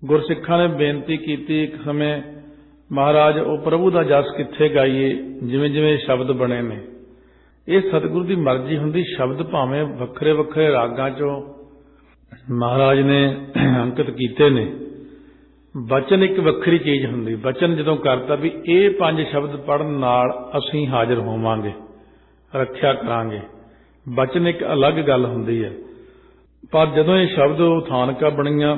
ਗੁਰਸਿੱਖਾਂ ਨੇ ਬੇਨਤੀ ਕੀਤੀ ਇੱਕ ਸਮੇਂ, ਮਹਾਰਾਜ ਉਹ ਪ੍ਰਭੂ ਦਾ ਜਸ ਕਿੱਥੇ ਗਾਈਏ, ਜਿਵੇਂ ਜਿਵੇਂ ਸ਼ਬਦ ਬਣੇ ਨੇ। ਇਹ ਸਤਿਗੁਰੂ ਦੀ ਮਰਜ਼ੀ ਹੁੰਦੀ। ਸ਼ਬਦ ਭਾਵੇਂ ਵੱਖਰੇ ਵੱਖਰੇ ਰਾਗਾਂ ਚੋਂ ਮਹਾਰਾਜ ਨੇ ਅੰਕਿਤ ਕੀਤੇ ਨੇ, ਬਚਨ ਇੱਕ ਵੱਖਰੀ ਚੀਜ਼ ਹੁੰਦੀ। ਬਚਨ ਜਦੋਂ ਕਰਤਾ ਵੀ ਇਹ 5 ਸ਼ਬਦ ਪੜ੍ਹਨ ਨਾਲ ਅਸੀਂ ਹਾਜ਼ਰ ਹੋਵਾਂਗੇ, ਰੱਖਿਆ ਕਰਾਂਗੇ, ਬਚਨ ਇੱਕ ਅਲੱਗ ਗੱਲ ਹੁੰਦੀ ਹੈ। ਪਰ ਜਦੋਂ ਇਹ ਸ਼ਬਦ ਉਥਾਨਕਾਂ ਬਣੀਆਂ,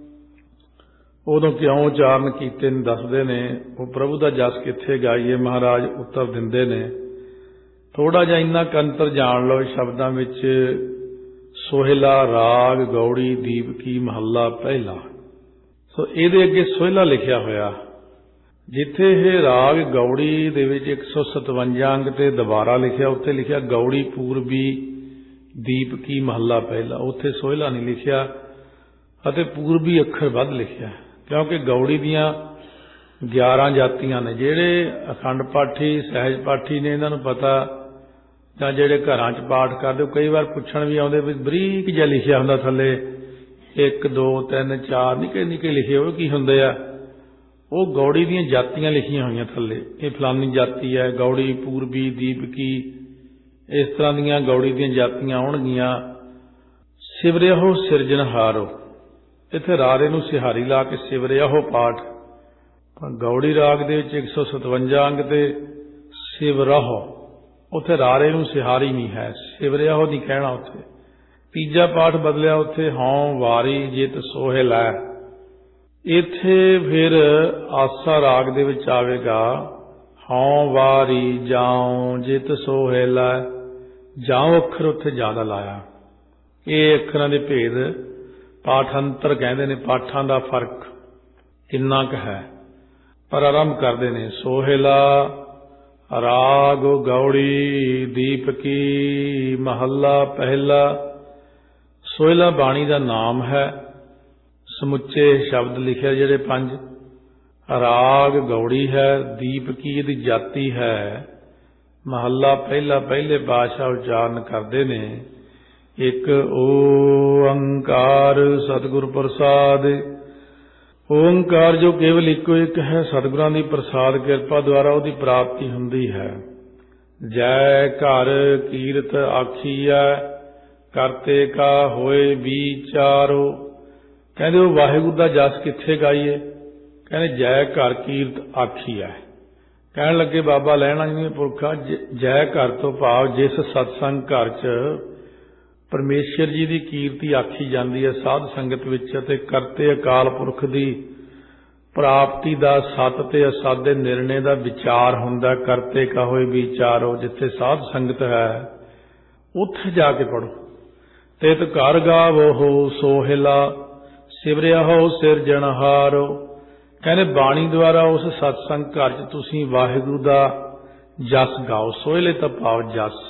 ਉਦੋਂ ਕਿਉਂ ਉਚਾਰਨ ਕੀਤੇ ਨੇ ਦੱਸਦੇ ਨੇ। ਉਹ ਪ੍ਰਭੂ ਦਾ ਜਸ ਕਿੱਥੇ ਗਾਈਏ, ਮਹਾਰਾਜ ਉੱਤਰ ਦਿੰਦੇ ਨੇ। ਥੋੜਾ ਜਿਹਾ ਇੰਨਾ ਕੰਤਰ ਜਾਣ ਲਓ ਸ਼ਬਦਾਂ ਵਿੱਚ। ਸੋਹਿਲਾ ਰਾਗ ਗੌੜੀ ਦੀਪਕੀ ਮਹੱਲਾ ਪਹਿਲਾ। ਸੋ ਇਹਦੇ ਅੱਗੇ ਸੋਹਿਲਾ ਲਿਖਿਆ ਹੋਇਆ। ਜਿੱਥੇ ਇਹ ਰਾਗ ਗੌੜੀ ਦੇ ਵਿੱਚ 157 ਅੰਗ ਤੇ ਦੁਬਾਰਾ ਲਿਖਿਆ, ਉੱਥੇ ਲਿਖਿਆ ਗੌੜੀ ਪੂਰਬੀ ਦੀਪਕੀ ਮਹੱਲਾ ਪਹਿਲਾ। ਉੱਥੇ ਸੋਹਿਲਾ ਨਹੀਂ ਲਿਖਿਆ ਅਤੇ ਪੂਰਬੀ ਅੱਖਰ ਵੱਧ ਲਿਖਿਆ, ਕਿਉਂਕਿ ਗੌੜੀ ਦੀਆਂ 11 ਜਾਤੀਆਂ ਨੇ। ਜਿਹੜੇ ਅਖੰਡ ਪਾਠੀ ਸਹਿਜ ਪਾਠੀ ਨੇ ਇਹਨਾਂ ਨੂੰ ਪਤਾ, ਜਾਂ ਜਿਹੜੇ ਘਰਾਂ 'ਚ ਪਾਠ ਕਰਦੇ ਉਹ ਕਈ ਵਾਰ ਪੁੱਛਣ ਵੀ ਆਉਂਦੇ ਵੀ ਬਰੀਕ ਜਿਹਾ ਲਿਖਿਆ ਹੁੰਦਾ ਥੱਲੇ 1 2 3 4 ਨਿੱਕੇ ਨਿੱਕੇ ਲਿਖੇ ਹੋਏ ਕੀ ਹੁੰਦੇ ਆ। ਉਹ ਗੌੜੀ ਦੀਆਂ ਜਾਤੀਆਂ ਲਿਖੀਆਂ ਹੋਈਆਂ ਥੱਲੇ, ਇਹ ਫਲਾਨੀ ਜਾਤੀ ਹੈ, ਗੌੜੀ ਪੂਰਬੀ ਦੀਪਕੀ, ਇਸ ਤਰ੍ਹਾਂ ਦੀਆਂ ਗੌੜੀ ਦੀਆਂ ਜਾਤੀਆਂ ਆਉਣਗੀਆਂ। ਸਿਵਰਿਆਹੋ ਸਿਰਜਣਹਾਰੋ, ਇੱਥੇ ਰਾਰੇ ਨੂੰ ਸਿਹਾਰੀ ਲਾ ਕੇ ਸਿਵਰਿਆਹੋ ਪਾਠ। ਗੌੜੀ ਰਾਗ ਦੇ ਵਿੱਚ 157 ਅੰਗ ਤੇ ਸਿਵਰਾਹੋ, ਉੱਥੇ ਰਾਰੇ ਨੂੰ ਸਿਹਾਰੀ ਨਹੀਂ ਹੈ, ਸਿਵਰਿਆਹੋ ਨਹੀਂ ਕਹਿਣਾ ਉੱਥੇ। ਤੀਜਾ ਪਾਠ ਬਦਲਿਆ, ਉੱਥੇ ਹਉ ਵਾਰੀ ਜਿਤ ਸੋਹਿਲ ਹੈ। ਇੱਥੇ ਫਿਰ ਆਸਾ ਰਾਗ ਦੇ ਵਿੱਚ ਆਵੇਗਾ ਹਉ ਵਾਰੀ ਜਾਉ ਜਿਤ ਸੋਹਿਲ ਹੈ। ਜਾਉ ਅੱਖਰ ਉੱਥੇ ਜ਼ਿਆਦਾ ਲਾਇਆ। ਇਹ ਅੱਖਰਾਂ ਦੇ ਭੇਦ ਪਾਠਾਂਤਰ ਕਹਿੰਦੇ ਨੇ, ਪਾਠਾਂ ਦਾ ਫਰਕ ਕਿੰਨਾ ਕੁ ਹੈ। ਪਰ ਆਰੰਭ ਕਰਦੇ ਨੇ ਸੋਹਿਲਾ ਰਾਗ ਗੌੜੀ ਦੀਪਕੀ ਮਹੱਲਾ ਪਹਿਲਾ। ਸੋਹਿਲਾ ਬਾਣੀ ਦਾ ਨਾਮ ਹੈ। ਸਮੁੱਚੇ ਸ਼ਬਦ ਲਿਖਿਆ ਜਿਹੜੇ 5। ਰਾਗ ਗੌੜੀ ਹੈ, ਦੀਪਕੀ ਇਹਦੀ ਜਾਤੀ ਹੈ। ਮਹੱਲਾ ਪਹਿਲਾ ਪਹਿਲੇ ਪਾਤਸ਼ਾਹ ਉਚਾਰਨ ਕਰਦੇ ਨੇ ਇੱਕ ਓੰਕਾਰ ਸਤਿਗੁਰ ਪ੍ਰਸਾਦ। ਓੰਕਾਰ ਜੋ ਕੇਵਲ ਇੱਕੋ ਇੱਕ ਹੈ, ਸਤਿਗੁਰਾਂ ਦੀ ਪ੍ਰਸਾਦ ਕਿਰਪਾ ਦੁਆਰਾ ਉਹਦੀ ਪ੍ਰਾਪਤੀ ਹੁੰਦੀ ਹੈ। ਜੈ ਘਰ ਕੀਰਤ ਆਖੀਐ ਕਰਤੇ ਕਾ ਹੋਏ ਵਿਚਾਰੋ। ਕਹਿੰਦੇ ਉਹ ਵਾਹਿਗੁਰੂ ਦਾ ਜਸ ਕਿੱਥੇ ਗਾਈਏ, ਕਹਿੰਦੇ ਜੈ ਘਰ ਕੀਰਤ ਆਖੀਐ। ਕਹਿਣ ਲੱਗੇ ਬਾਬਾ ਲਹਿਣਾ ਜੀ ਨੇ ਪੁਰਖਾ, ਜੈ ਘਰ ਤੋਂ ਭਾਵ ਜਿਸ ਸਤਸੰਗ ਘਰ 'ਚ ਪਰਮੇਸ਼ਰ ਜੀ ਦੀ ਕੀਰਤੀ ਆਖੀ ਜਾਂਦੀ ਹੈ ਸਾਧ ਸੰਗਤ ਵਿੱਚ, ਅਤੇ ਕਰਤੇ ਅਕਾਲ ਪੁਰਖ ਦੀ ਪ੍ਰਾਪਤੀ ਦਾ ਸਤ ਤੇ ਅਸਤ ਦੇ ਨਿਰਣੇ ਦਾ ਵਿਚਾਰ ਹੁੰਦਾ। ਕਰਤੇ ਕਾ ਹੋਏ ਵਿਚਾਰੋ, ਜਿੱਥੇ ਸਾਧ ਸੰਗਤ ਹੈ ਉੱਥੇ ਜਾ ਕੇ ਪੜੋ। ਤਿਤ ਘਰ ਗਾਵੋ ਸੋਹਿਲਾ ਸਿਵਰਿਆਹੋ ਸਿਰਜਣਹਾਰੋ। ਕਹਿੰਦੇ ਬਾਣੀ ਦੁਆਰਾ ਉਸ ਸਤਸੰਗ ਘਰ 'ਚ ਤੁਸੀਂ ਵਾਹਿਗੁਰੂ ਦਾ ਜਸ ਗਾਓ। ਸੋਹਿਲੇ ਤਾਂ ਭਾਵ ਜਸ,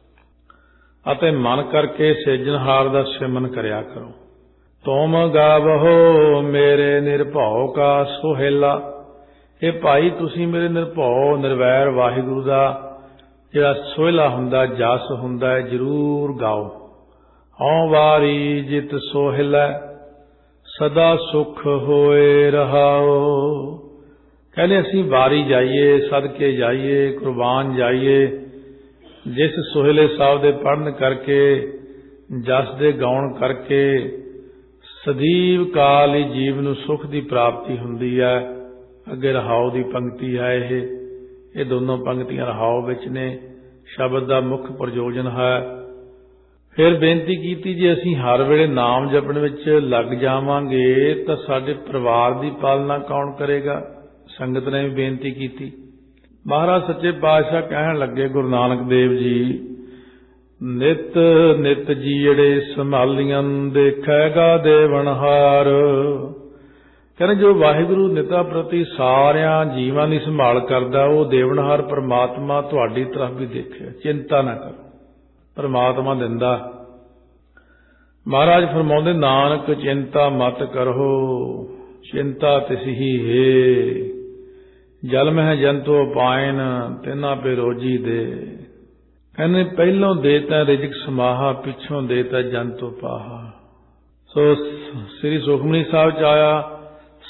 ਅਤੇ ਮਨ ਕਰਕੇ ਸਿਰਜਣਹਾਰ ਦਾ ਸਿਮਰਨ ਕਰਿਆ ਕਰੋ। ਤੁਮ ਗਾਵਹੋ ਮੇਰੇ ਨਿਰਭਉ ਕਾ ਸੋਹਿਲਾ। ਇਹ ਭਾਈ ਤੁਸੀਂ ਮੇਰੇ ਨਿਰਭਉ ਨਿਰਵੈਰ ਵਾਹਿਗੁਰੂ ਦਾ ਜਿਹੜਾ ਸੋਹਿਲਾ ਹੁੰਦਾ, ਜਸ ਹੁੰਦਾ ਹੈ, ਜ਼ਰੂਰ ਗਾਓ। ਹਉ ਵਾਰੀ ਜਿਤ ਸੋਹਿਲਾ ਸਦਾ ਸੁਖ ਹੋਏ ਰਹਾਓ। ਕਹਿੰਦੇ ਅਸੀਂ ਵਾਰੀ ਜਾਈਏ, ਸਦਕੇ ਜਾਈਏ, ਕੁਰਬਾਨ ਜਾਈਏ, ਜਿਸ ਸੋਹਿਲੇ ਸਾਹਿਬ ਦੇ ਪੜ੍ਹਨ ਕਰਕੇ, ਜਸ ਦੇ ਗਾਉਣ ਕਰਕੇ ਸਦੀਵ ਕਾਲ ਹੀ ਜੀਵ ਨੂੰ ਸੁਖ ਦੀ ਪ੍ਰਾਪਤੀ ਹੁੰਦੀ ਹੈ। ਅੱਗੇ ਰਹਾਉ ਦੀ ਪੰਕਤੀ ਹੈ। ਇਹ ਦੋਨੋਂ ਪੰਕਤੀਆਂ ਰਹਾਉ ਵਿੱਚ ਨੇ। ਸ਼ਬਦ ਦਾ ਮੁੱਖ ਪ੍ਰਯੋਜਨ ਹੈ। ਫਿਰ ਬੇਨਤੀ ਕੀਤੀ, ਜੇ ਅਸੀਂ ਹਰ ਵੇਲੇ ਨਾਮ ਜਪਣ ਵਿੱਚ ਲੱਗ ਜਾਵਾਂਗੇ ਤਾਂ ਸਾਡੇ ਪਰਿਵਾਰ ਦੀ ਪਾਲਣਾ ਕੌਣ ਕਰੇਗਾ। ਸੰਗਤ ਨੇ ਵੀ ਬੇਨਤੀ ਕੀਤੀ। ਮਹਾਰਾਜ ਸੱਚੇ ਪਾਤਸ਼ਾਹ ਕਹਿਣ ਲੱਗੇ, ਗੁਰੂ ਨਾਨਕ ਦੇਵ ਜੀ, ਨਿਤ ਨਿਤ ਜੀੜੇ ਸੰਭਾਲੀਆਂ ਦੇਖੇਗਾ ਦੇਵਨਹਾਰ। ਕਹਿੰਦੇ ਜੋ ਵਾਹਿਗੁਰੂ ਨਿਤਾ ਪ੍ਰਤੀ ਸਾਰਿਆਂ ਜੀਵਾਂ ਦੀ ਸੰਭਾਲ ਕਰਦਾ, ਉਹ ਦੇਵਨਹਾਰ ਪਰਮਾਤਮਾ ਤੁਹਾਡੀ ਤਰਫ ਵੀ ਦੇਖਿਆ। ਚਿੰਤਾ ਨਾ ਕਰੋ, ਪਰਮਾਤਮਾ ਦਿੰਦਾ। ਮਹਾਰਾਜ ਫਰਮਾਉਂਦੇ, ਨਾਨਕ ਚਿੰਤਾ ਮਤ ਕਰੋ ਚਿੰਤਾ ਤਿਸਹੀ ਹੈ। ਜਲ ਮਹਿ ਜੰਤੂ ਪਾਇਨ ਤਿਨਾ ਪੇ ਰੋਜੀ ਦੇ। ਕਹਿੰਦੇ ਪਹਿਲੋਂ ਦੇ ਤਾਂ ਰਿਜਕ ਸਮਾਹਾ, ਪਿੱਛੋਂ ਦੇ ਤਾਂ ਜੰਤੂ ਪਾਹਾ। ਸੋ ਸ੍ਰੀ ਸੁਖਮਨੀ ਸਾਹਿਬ 'ਚ ਆਇਆ,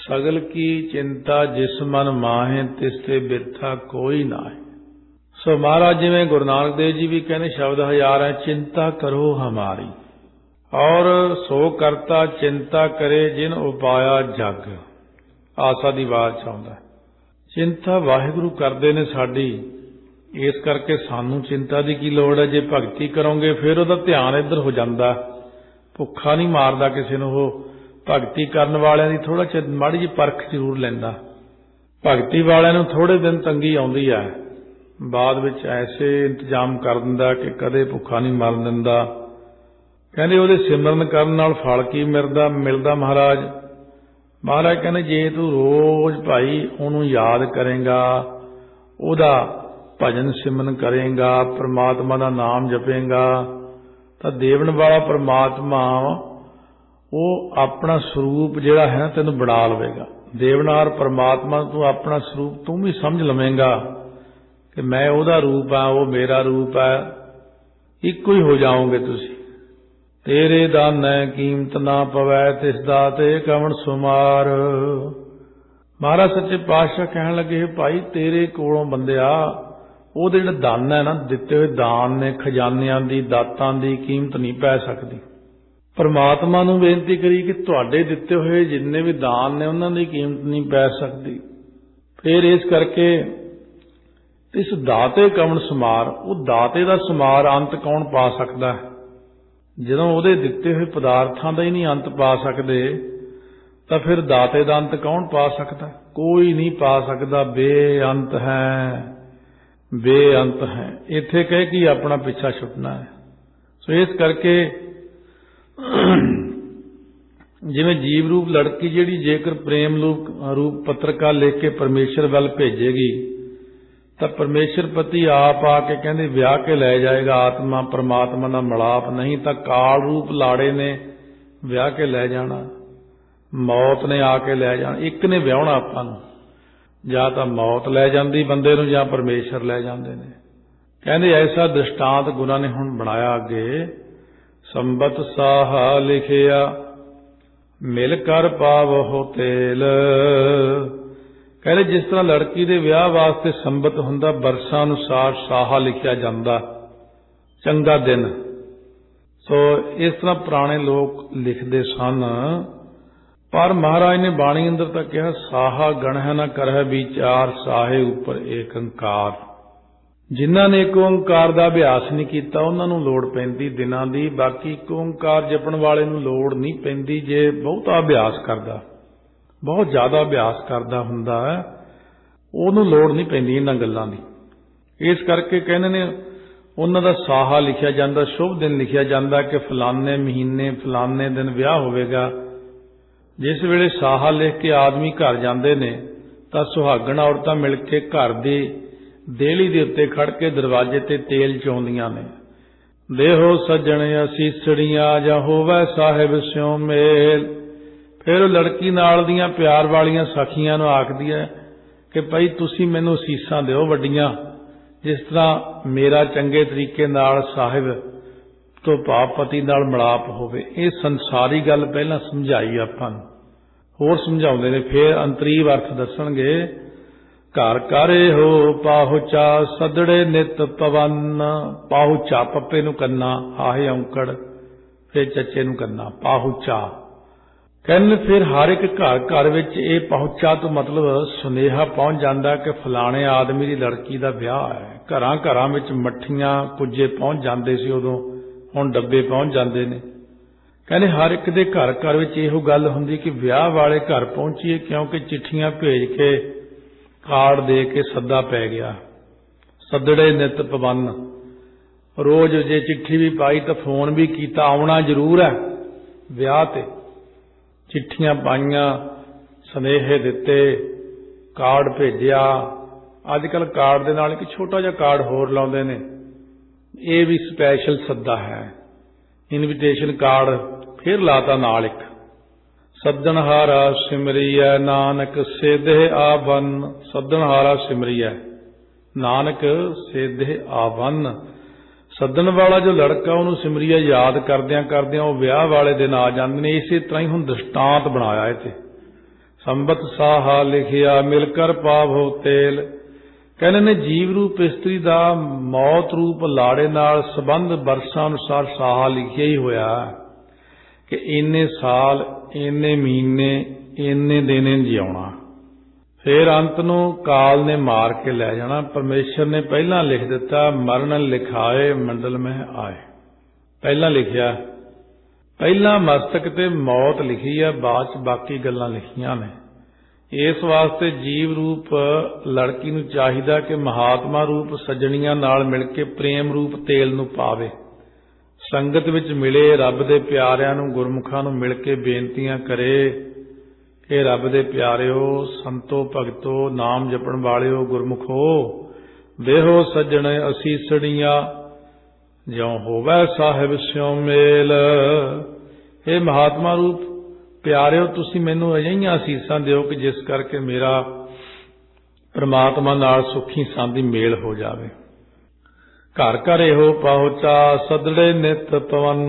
सगल की चिंता जिस मन माहे तिसते बिरथा कोई नाहे। सो महाराज जिवें गुरु नानक देव जी भी कहने शब्द हजार है, चिंता करो हमारी और सो करता चिंता करे जिन उपाया जग। आसा दी बात चाहुंदा चिंता वाहिगुरु करदे ने साडी, इस करके सानू चिंता की की लोड़ है। जे भगती करोगे फिर उहदा ध्यान इधर हो जाता, भुखा नहीं मारदा किसी नूं। वो भगती करन वालियां दी थोड़ा चिर माड़ी जी परख जरूर लैंदा। भगती वालियां नूं थोड़े दिन तंगी आउंदी है, बाद विच ऐसे इंतजाम कर दिंदा कि कदे भुखा नहीं मरन दिंदा। कहंदे उहदे सिमरन करन नाल फल की मिलदा महाराज। महाराज कहंदे जे तू रोज भाई उहनूं याद करेगा, उहदा भजन सिमरन करेगा, परमात्मा का नाम जपेगा, तो देवन वाला परमात्मा वो अपना स्वरूप जिहड़ा है ना तैनूं बना लवेगा। देवनार परमात्मा तू अपना स्वरूप तू भी समझ लवेगा कि मैं उहदा रूप है, वो मेरा रूप है, इक्को ही हो जाओगे तुसी। तेरे दानै कीमत ना पवै तिस दाते कवण सुमार। महाराज सच्चे पातशाह कहण लगे भाई तेरे कोलों बंदिया ਉਹਦੇ ਜਿਹੜਾ ਦਾਨ है ना, ਦਿੱਤੇ ਹੋਏ ਦਾਨ ने खजानिਆਂ ਦੀ ਦਾਤਾਂ ਦੀ ਕੀਮਤ नहीं पै सकती। परमात्मा ਨੂੰ ਬੇਨਤੀ ਕਰੀ ਕਿ ਤੁਹਾਡੇ ਦਿੱਤੇ ਹੋਏ ਜਿੰਨੇ ਵੀ ਦਾਨ ਨੇ ਉਹਨਾਂ ਦੀ ਕੀਮਤ ਨਹੀਂ ਪੈ ਸਕਦੀ। ਫਿਰ ਇਸ ਕਰਕੇ ਇਸ ਦਾਤੇ ਕਵਣ ਸਮਾਰ, ਉਹ ਦਾਤੇ ਦਾ ਸਮਾਰ ਅੰਤ ਕੌਣ ਪਾ ਸਕਦਾ ਹੈ? ਜਦੋਂ ਉਹਦੇ ਦਿੱਤੇ ਹੋਏ ਪਦਾਰਥਾਂ ਦਾ ਹੀ ਨਹੀਂ ਅੰਤ ਪਾ ਸਕਦੇ ਤਾਂ ਫਿਰ ਦਾਤੇ ਦਾ ਅੰਤ ਕੌਣ ਪਾ ਸਕਦਾ? ਕੋਈ ਨਹੀਂ ਪਾ ਸਕਦਾ। ਬੇਅੰਤ ਹੈ, ਬੇਅੰਤ ਹੈ। ਇੱਥੇ ਕਹੇ ਕਿ ਆਪਣਾ ਪਿੱਛਾ ਛੁੱਟਣਾ ਹੈ। ਸੋ ਇਸ ਕਰਕੇ ਜਿਵੇਂ ਜੀਵ ਰੂਪ ਲੜਕੀ ਜਿਹੜੀ ਜੇਕਰ ਪ੍ਰੇਮ ਰੂਪ ਪੱਤਰਕਾ ਲਿਖ ਕੇ ਪਰਮੇਸ਼ਰ ਵੱਲ ਭੇਜੇਗੀ ਤਾਂ ਪਰਮੇਸ਼ਰ ਪਤੀ ਆਪ ਆ ਕੇ ਕਹਿੰਦੇ ਵਿਆਹ ਕੇ ਲੈ ਜਾਏਗਾ। ਆਤਮਾ ਪਰਮਾਤਮਾ ਨਾਲ ਮਿਲਾਪ ਨਹੀਂ ਤਾਂ ਕਾਲ ਰੂਪ ਲਾੜੇ ਨੇ ਵਿਆਹ ਕੇ ਲੈ ਜਾਣਾ, ਮੌਤ ਨੇ ਆ ਕੇ ਲੈ ਜਾਣਾ। ਇੱਕ ਨੇ ਵਿਆਹਣਾ ਆਪਾਂ ਨੂੰ, ਜਾਂ ਤਾਂ ਮੌਤ ਲੈ ਜਾਂਦੀ ਬੰਦੇ ਨੂੰ ਜਾਂ ਪਰਮੇਸ਼ਰ ਲੈ ਜਾਂਦੇ ਨੇ। ਕਹਿੰਦੇ ਐਸਾ ਦ੍ਰਿਸ਼ਟਾਂਤ ਗੁਰਾਂ ਨੇ ਹੁਣ ਬਣਾਇਆ ਅੱਗੇ। ਸੰਬਤ ਸਾਹਾ ਲਿਖਿਆ ਮਿਲ ਕਰ ਪਾਵਹੁ ਤੇਲ। ਕਹਿੰਦੇ ਜਿਸ ਤਰ੍ਹਾਂ ਲੜਕੀ ਦੇ ਵਿਆਹ ਵਾਸਤੇ ਸੰਬਤ ਹੁੰਦਾ, ਬਰਸਾਂ ਅਨੁਸਾਰ ਸਾਹਾ ਲਿਖਿਆ ਜਾਂਦਾ, ਚੰਗਾ ਦਿਨ। ਸੋ ਇਸ ਤਰ੍ਹਾਂ ਪੁਰਾਣੇ ਲੋਕ ਲਿਖਦੇ ਸਨ। पर महाराज ने बाणी अंदर तक कहा साहा गण है न करह विचार साहे उपर एक अंकार। जिन्हां ने एक ओंकार का अभ्यास नहीं किया उन्हां नूं लोड़ पैंदी दिनां दी, बाकी एक ओंकार जपण वाले नूं लोड़ नहीं पैंदी। जे बहुता अभ्यास करदा, बहुत ज्यादा अभ्यास करदा हुंदा है, उहनूं लोड़ नहीं पैंदी इन्हां गल्लां दी। इस करके कहने ने उन्हां दा साहा लिखिया जांदा, शुभ दिन लिखिया जांदा कि फलाने महीने फलाने दिन विआह होवेगा। जिस वेले साहा लिख के आदमी घर जाते ने तां सुहागण औरतां मिल के घर दी देहली दे उत्ते खड़ के दरवाजे ते तेल चौंदियां ने। देहो सज्जण असीसड़ियां जां होवै साहिब स्यों मेल। फिर लड़की नाल दियां प्यार वालियां सखियां नूं आखदी है कि भाई तुसीं मैनूं असीसां दिओ वड्डियां, जिस तरह मेरा चंगे तरीके नाल साहिब तो भाव पति नाल मिलाप होवे। ये संसारी गल पहला समझाई आपां नूं, होर समझाउंदे ने। फिर अंतरीव अर्थ दसणगे। घर करे हो पाहुचा सदड़े नित पवन। पाहुचा पप्पे नूं कन्ना, आहे औंकड़, फिर चचे नूं कन्ना, पाहुचा। कहने फिर हर एक घर घर विच ये पहुंचा तो मतलब सुनेहा पहुंच जाता कि फलाने आदमी की लड़की का विआह है। घरां घरां विच मट्ठियां कुजे पहुंच जाते सी उदों, हुण डब्बे पहुंच जाते ने। कहने हर एक दे घर घर विच इहो गल हुंदी कि विआह वाले घर पहुंचीए, क्योंकि चिट्ठियां भेज के कार्ड दे के सद्दा पै गया। सदड़े नित पवन, रोज जे चिट्ठी भी पाई तो फोन भी कीता, आउणा जरूर है विआह ते। चिट्ठियां पाईयां, सनेहे दिते, कार्ड भेजिया। अजकल कार्ड दे नाल एक छोटा जिहा कार्ड होर लाउंदे ने, ये भी स्पैशल सद्दा है, इनविटेशन कार्ड फिर लाता नाल एक। सद्दनहारा सिमरिया नानक सेधे आवन। सद्दनहारा सिमरिया नानक सेधे आवन। सद्दन वाला जो लड़का उन्होंने सिमरिया याद करदियां करदियां वो विआह वाले दिन आ जांदे ने। इसे तरह ही हुण दृष्टांत बनाया इत्थे ਸੰਬਤ ਸਾਹਾ ਲਿਖਿਆ ਮਿਲ ਕਰ ਪਾਵੋ ਤੇਲ। ਕਹਿੰਦੇ ਨੇ ਜੀਵ ਰੂਪ ਇਸਤਰੀ ਦਾ ਮੌਤ ਰੂਪ ਲਾੜੇ ਨਾਲ ਸੰਬੰਧ ਵਰਸਾਂ ਅਨੁਸਾਰ ਸਾਹਾ ਲਿਖਿਆ ਹੀ ਹੋਇਆ ਕਿ ਇੰਨੇ ਸਾਲ, ਇੰਨੇ ਮਹੀਨੇ, ਇੰਨੇ ਦਿਨ ਜਿਉਣਾ। ਫਿਰ ਅੰਤ ਨੂੰ ਕਾਲ ਨੇ ਮਾਰ ਕੇ ਲੈ ਜਾਣਾ। ਪਰਮੇਸ਼ਰ ਨੇ ਪਹਿਲਾਂ ਲਿਖ ਦਿੱਤਾ, ਮਰਨ ਲਿਖਾਏ ਮੰਡਲ ਮਹਿ ਆਏ। ਪਹਿਲਾਂ ਲਿਖਿਆ, ਪਹਿਲਾਂ ਮਸਤਕ ਤੇ ਮੌਤ ਲਿਖੀ ਆ, ਬਾਅਦ ਚ ਬਾਕੀ ਗੱਲਾਂ ਲਿਖੀਆਂ ਨੇ। ਇਸ ਵਾਸਤੇ ਜੀਵ ਰੂਪ ਲੜਕੀ ਨੂੰ ਚਾਹੀਦਾ ਕਿ ਮਹਾਤਮਾ ਰੂਪ ਸੱਜਣੀਆਂ ਨਾਲ ਮਿਲ ਕੇ ਪ੍ਰੇਮ ਰੂਪ ਤੇਲ ਨੂੰ ਪਾਵੇ, ਸੰਗਤ ਵਿੱਚ ਮਿਲੇ, ਰੱਬ ਦੇ ਪਿਆਰਿਆਂ ਨੂੰ, ਗੁਰਮੁਖਾਂ ਨੂੰ ਮਿਲ ਕੇ ਬੇਨਤੀਆਂ ਕਰੇ ਕਿ ਰੱਬ ਦੇ ਪਿਆਰਿਓ, ਸੰਤੋ ਭਗਤੋ, ਨਾਮ ਜਪਣ ਵਾਲਿਓ, ਗੁਰਮੁਖੋ, ਦੇਹੋ ਸੱਜਣ ਅਸੀਸੜੀਆਂ, ਜਿਉ ਹੋਵੈ ਸਾਹਿਬ ਸਿਉ ਮੇਲ। ਇਹ ਮਹਾਤਮਾ ਰੂਪ ਪਿਆਰਿਓ, ਤੁਸੀਂ ਮੈਨੂੰ ਅਜਿਹੀਆਂ ਅਸੀਸਾਂ ਦਿਓ ਕਿ ਜਿਸ ਕਰਕੇ ਮੇਰਾ ਪ੍ਰਮਾਤਮਾ ਨਾਲ ਸੁਖੀ ਸਾਂਦੀ ਮੇਲ ਹੋ ਜਾਵੇ। ਘਰ ਘਰ ਇਹੋ ਪਹੁੰਚਾ ਸਦੜੇ ਨਿਤ ਪਵਨ।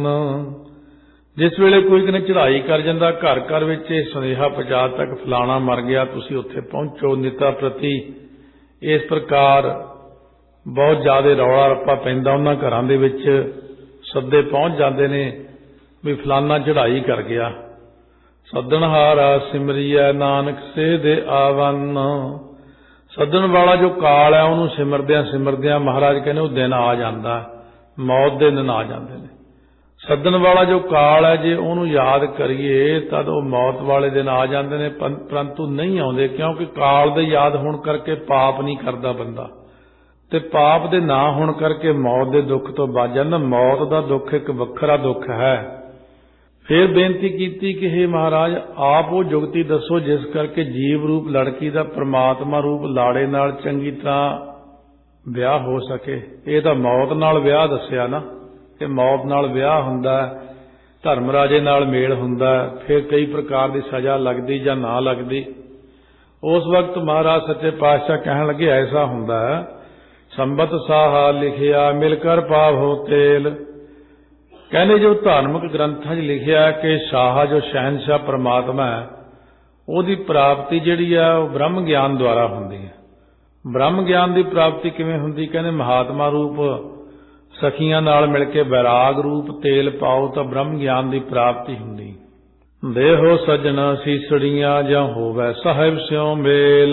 ਜਿਸ ਵੇਲੇ ਕੋਈ ਕਿਨੇ ਚੜ੍ਹਾਈ ਕਰ ਜਾਂਦਾ, ਘਰ ਘਰ ਵਿੱਚ ਇਹ ਸੁਨੇਹਾ ਪਹੁੰਚਾ ਤੱਕ ਫਲਾਣਾ ਮਰ ਗਿਆ, ਤੁਸੀਂ ਉੱਥੇ ਪਹੁੰਚੋ ਨਿਤਾ ਪ੍ਰਤੀ। ਇਸ ਪ੍ਰਕਾਰ ਬਹੁਤ ਜ਼ਿਆਦਾ ਰੌਲਾ ਰੱਪਾ ਪੈਂਦਾ ਉਹਨਾਂ ਘਰਾਂ ਦੇ ਵਿੱਚ, ਸੱਦੇ ਪਹੁੰਚ ਜਾਂਦੇ ਨੇ ਵੀ ਫਲਾਨਾ ਚੜ੍ਹਾਈ ਕਰ ਗਿਆ। ਸੱਦਣਹਾਰਾ ਸਿਮਰੀਐ ਨਾਨਕ ਸੇ ਦੇ ਆਵਨ। ਸੱਦਣ ਵਾਲਾ ਜੋ ਕਾਲ ਹੈ ਉਹਨੂੰ ਸਿਮਰਦਿਆਂ ਸਿਮਰਦਿਆਂ ਮਹਾਰਾਜ ਕਹਿੰਦੇ ਉਹ ਦਿਨ ਆ ਜਾਂਦਾ, ਮੌਤ ਦੇ ਦਿਨ ਆ ਜਾਂਦੇ ਨੇ। ਸੱਦਣ ਵਾਲਾ ਜੋ ਕਾਲ ਹੈ ਜੇ ਉਹਨੂੰ ਯਾਦ ਕਰੀਏ ਤਦ ਉਹ ਮੌਤ ਵਾਲੇ ਦਿਨ ਆ ਜਾਂਦੇ ਨੇ, ਪਰੰਤੂ ਨਹੀਂ ਆਉਂਦੇ, ਕਿਉਂਕਿ ਕਾਲ ਦੇ ਯਾਦ ਹੋਣ ਕਰਕੇ ਪਾਪ ਨਹੀਂ ਕਰਦਾ ਬੰਦਾ, ਤੇ ਪਾਪ ਦੇ ਨਾ ਹੋਣ ਕਰਕੇ ਮੌਤ ਦੇ ਦੁੱਖ ਤੋਂ ਬਚ ਜਾਂਦਾ। ਮੌਤ ਦਾ ਦੁੱਖ ਇੱਕ ਵੱਖਰਾ ਦੁੱਖ ਹੈ। ਫਿਰ ਬੇਨਤੀ ਕੀਤੀ ਕਿ ਹੇ ਮਹਾਰਾਜ, ਆਪ ਉਹ ਜੁਗਤੀ ਦੱਸੋ ਜਿਸ ਕਰਕੇ ਜੀਵ ਰੂਪ ਲੜਕੀ ਦਾ ਪ੍ਰਮਾਤਮਾ ਰੂਪ ਲਾੜੇ ਨਾਲ ਚੰਗੀ ਤਰ੍ਹਾਂ ਵਿਆਹ ਹੋ ਸਕੇ। ਇਹ ਤਾਂ ਮੌਤ ਨਾਲ ਵਿਆਹ ਦੱਸਿਆ ਨਾ ਕਿ ਮੌਤ ਨਾਲ ਵਿਆਹ ਹੁੰਦਾ, ਧਰਮ ਰਾਜੇ ਨਾਲ ਮੇਲ ਹੁੰਦਾ, ਫਿਰ ਕਈ ਪ੍ਰਕਾਰ ਦੀ ਸਜ਼ਾ ਲੱਗਦੀ ਜਾਂ ਨਾ ਲੱਗਦੀ। ਉਸ ਵਕਤ ਮਹਾਰਾਜ ਸੱਚੇ ਪਾਤਸ਼ਾਹ ਕਹਿਣ ਲੱਗੇ ਐਸਾ ਹੁੰਦਾ ਹੈ, ਸੰਬਤ ਸਾਹਾ ਲਿਖਿਆ ਮਿਲ ਕਰ ਪਾਵੋ ਤੇਲ। ਕਹਿੰਦੇ ਜੋ ਧਾਰਮਿਕ ਗ੍ਰੰਥਾਂ 'ਚ ਲਿਖਿਆ ਕਿ ਸ਼ਾਹ ਜੋ ਸ਼ਹਿਨਸ਼ਾਹ ਪਰਮਾਤਮਾ ਹੈ, ਉਹਦੀ ਪ੍ਰਾਪਤੀ ਜਿਹੜੀ ਆ ਉਹ ਬ੍ਰਹਮ ਗਿਆਨ ਦੁਆਰਾ ਹੁੰਦੀ ਹੈ। ਬ੍ਰਹਮ ਗਿਆਨ ਦੀ ਪ੍ਰਾਪਤੀ ਕਿਵੇਂ ਹੁੰਦੀ? ਕਹਿੰਦੇ ਮਹਾਤਮਾ ਰੂਪ ਸਖੀਆਂ ਨਾਲ ਮਿਲ ਕੇ ਵੈਰਾਗ ਰੂਪ ਤੇਲ ਪਾਓ ਤਾਂ ਬ੍ਰਹਮ ਗਿਆਨ ਦੀ ਪ੍ਰਾਪਤੀ ਹੁੰਦੀ। ਦੇਹੋ ਸੱਜਣ ਸੀਸੜੀਆਂ ਜਾਂ ਹੋਵੇ ਸਾਹਿਬ ਸਿਉ ਮੇਲ।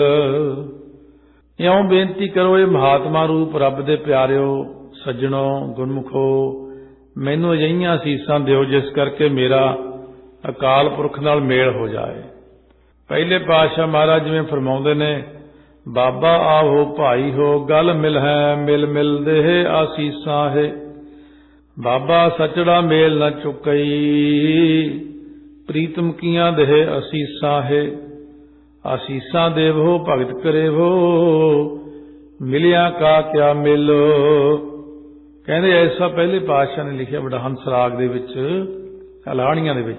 ਇਉਂ ਬੇਨਤੀ ਕਰੋ ਇਹ ਮਹਾਤਮਾ ਰੂਪ ਰੱਬ ਦੇ ਪਿਆਰਿਓ, ਸੱਜਣੋ, ਗੁਰਮੁਖੋ, ਮੈਨੂੰ ਅਜਿਹੀਆਂ ਅਸੀਸਾਂ ਦਿਓ ਜਿਸ ਕਰਕੇ ਮੇਰਾ ਅਕਾਲ ਪੁਰਖ ਨਾਲ ਮੇਲ ਹੋ ਜਾਏ। ਪਹਿਲੇ ਪਾਤਸ਼ਾਹ ਮਹਾਰਾਜ ਜਿਵੇਂ ਫਰਮਾਉਂਦੇ ਨੇ, ਬਾਬਾ ਆਹੋ ਭਾਈ ਹੋ ਗਲ ਮਿਲ ਹੈ ਮਿਲ ਮਿਲਦੇ ਆਸੀਸਾਂ ਹੈ। ਬਾਬਾ ਸਚੜਾ ਮੇਲ ਨ ਚੁਕਈ ਪ੍ਰੀਤਮ ਕੀਆਂ ਦੇਹ ਅਸੀਸਾਂ ਹੈ। ਆਸੀਸਾਂ ਦੇਵੋ ਭਗਤ ਕਰੇਵੋ ਮਿਲਿਆ ਕਾ ਕਿਆ ਮਿਲੋ। ਕਹਿੰਦੇ ਐਸਾ ਪਹਿਲੇ ਪਾਤਸ਼ਾਹ ਨੇ ਲਿਖਿਆ ਬੜਾ ਹੰਸ ਰਾਗ ਦੇ ਵਿੱਚ, ਅਲਾਹਣੀਆਂ ਦੇ ਵਿੱਚ।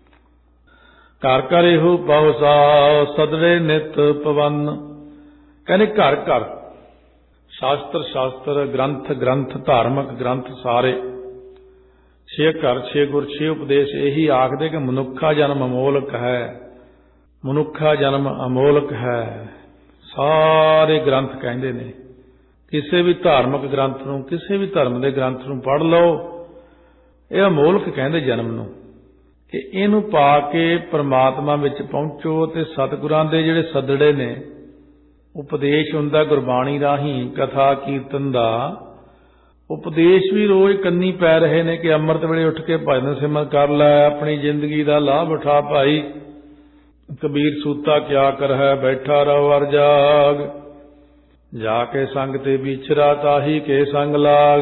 ਘਰ ਘਰ ਇਹੋ ਪਹੁੰਚਾ ਸਦੜੇ ਨਿਤ ਪਵਨ। ਕਹਿੰਦੇ ਘਰ ਘਰ ਸ਼ਾਸਤਰ ਸ਼ਾਸਤਰ, ਗ੍ਰੰਥ ਗ੍ਰੰਥ, ਧਾਰਮਿਕ ਗ੍ਰੰਥ ਸਾਰੇ, 6 ਘਰ 6 ਗੁਰ 6 ਉਪਦੇਸ਼ ਇਹੀ ਆਖਦੇ ਕਿ ਮਨੁੱਖਾ ਜਨਮ ਅਮੋਲਕ ਹੈ, ਮਨੁੱਖਾ ਜਨਮ ਅਮੋਲਕ ਹੈ। ਸਾਰੇ ਗ੍ਰੰਥ ਕਹਿੰਦੇ ਨੇ, ਕਿਸੇ ਵੀ ਧਾਰਮਿਕ ਗ੍ਰੰਥ ਨੂੰ, ਕਿਸੇ ਵੀ ਧਰਮ ਦੇ ਗ੍ਰੰਥ ਨੂੰ ਪੜ੍ਹ ਲਓ, ਇਹ ਅਮੋਲਕ ਕਹਿੰਦੇ ਜਨਮ ਨੂੰ, ਕਿ ਇਹਨੂੰ ਪਾ ਕੇ ਪ੍ਰਮਾਤਮਾ ਵਿੱਚ ਪਹੁੰਚੋ। ਤੇ ਸਤਿਗੁਰਾਂ ਦੇ ਜਿਹੜੇ ਸੱਦੜੇ ਨੇ, ਉਪਦੇਸ਼ ਹੁੰਦਾ ਗੁਰਬਾਣੀ ਰਾਹੀਂ, ਕਥਾ ਕੀਰਤਨ ਦਾ ਉਪਦੇਸ਼ ਵੀ ਰੋਜ਼ ਕੰਨੀ ਪੈ ਰਹੇ ਨੇ ਕਿ ਅੰਮ੍ਰਿਤ ਵੇਲੇ ਉੱਠ ਕੇ ਭਜਨ ਸਿਮਰਨ ਕਰ ਲੈ, ਆਪਣੀ ਜ਼ਿੰਦਗੀ ਦਾ ਲਾਭ ਉਠਾ ਭਾਈ। ਕਬੀਰ ਸੂਤਾ ਕਿਆ ਕਰ ਹੈ, ਬੈਠਾ ਰਹੋ ਅਰ ਜਾਗ, ਜਾ ਕੇ ਸੰਗ ਤੇ ਵਿਚਰਾ ਤਾਹੀ ਕੇ ਸੰਗ ਲਾਗ।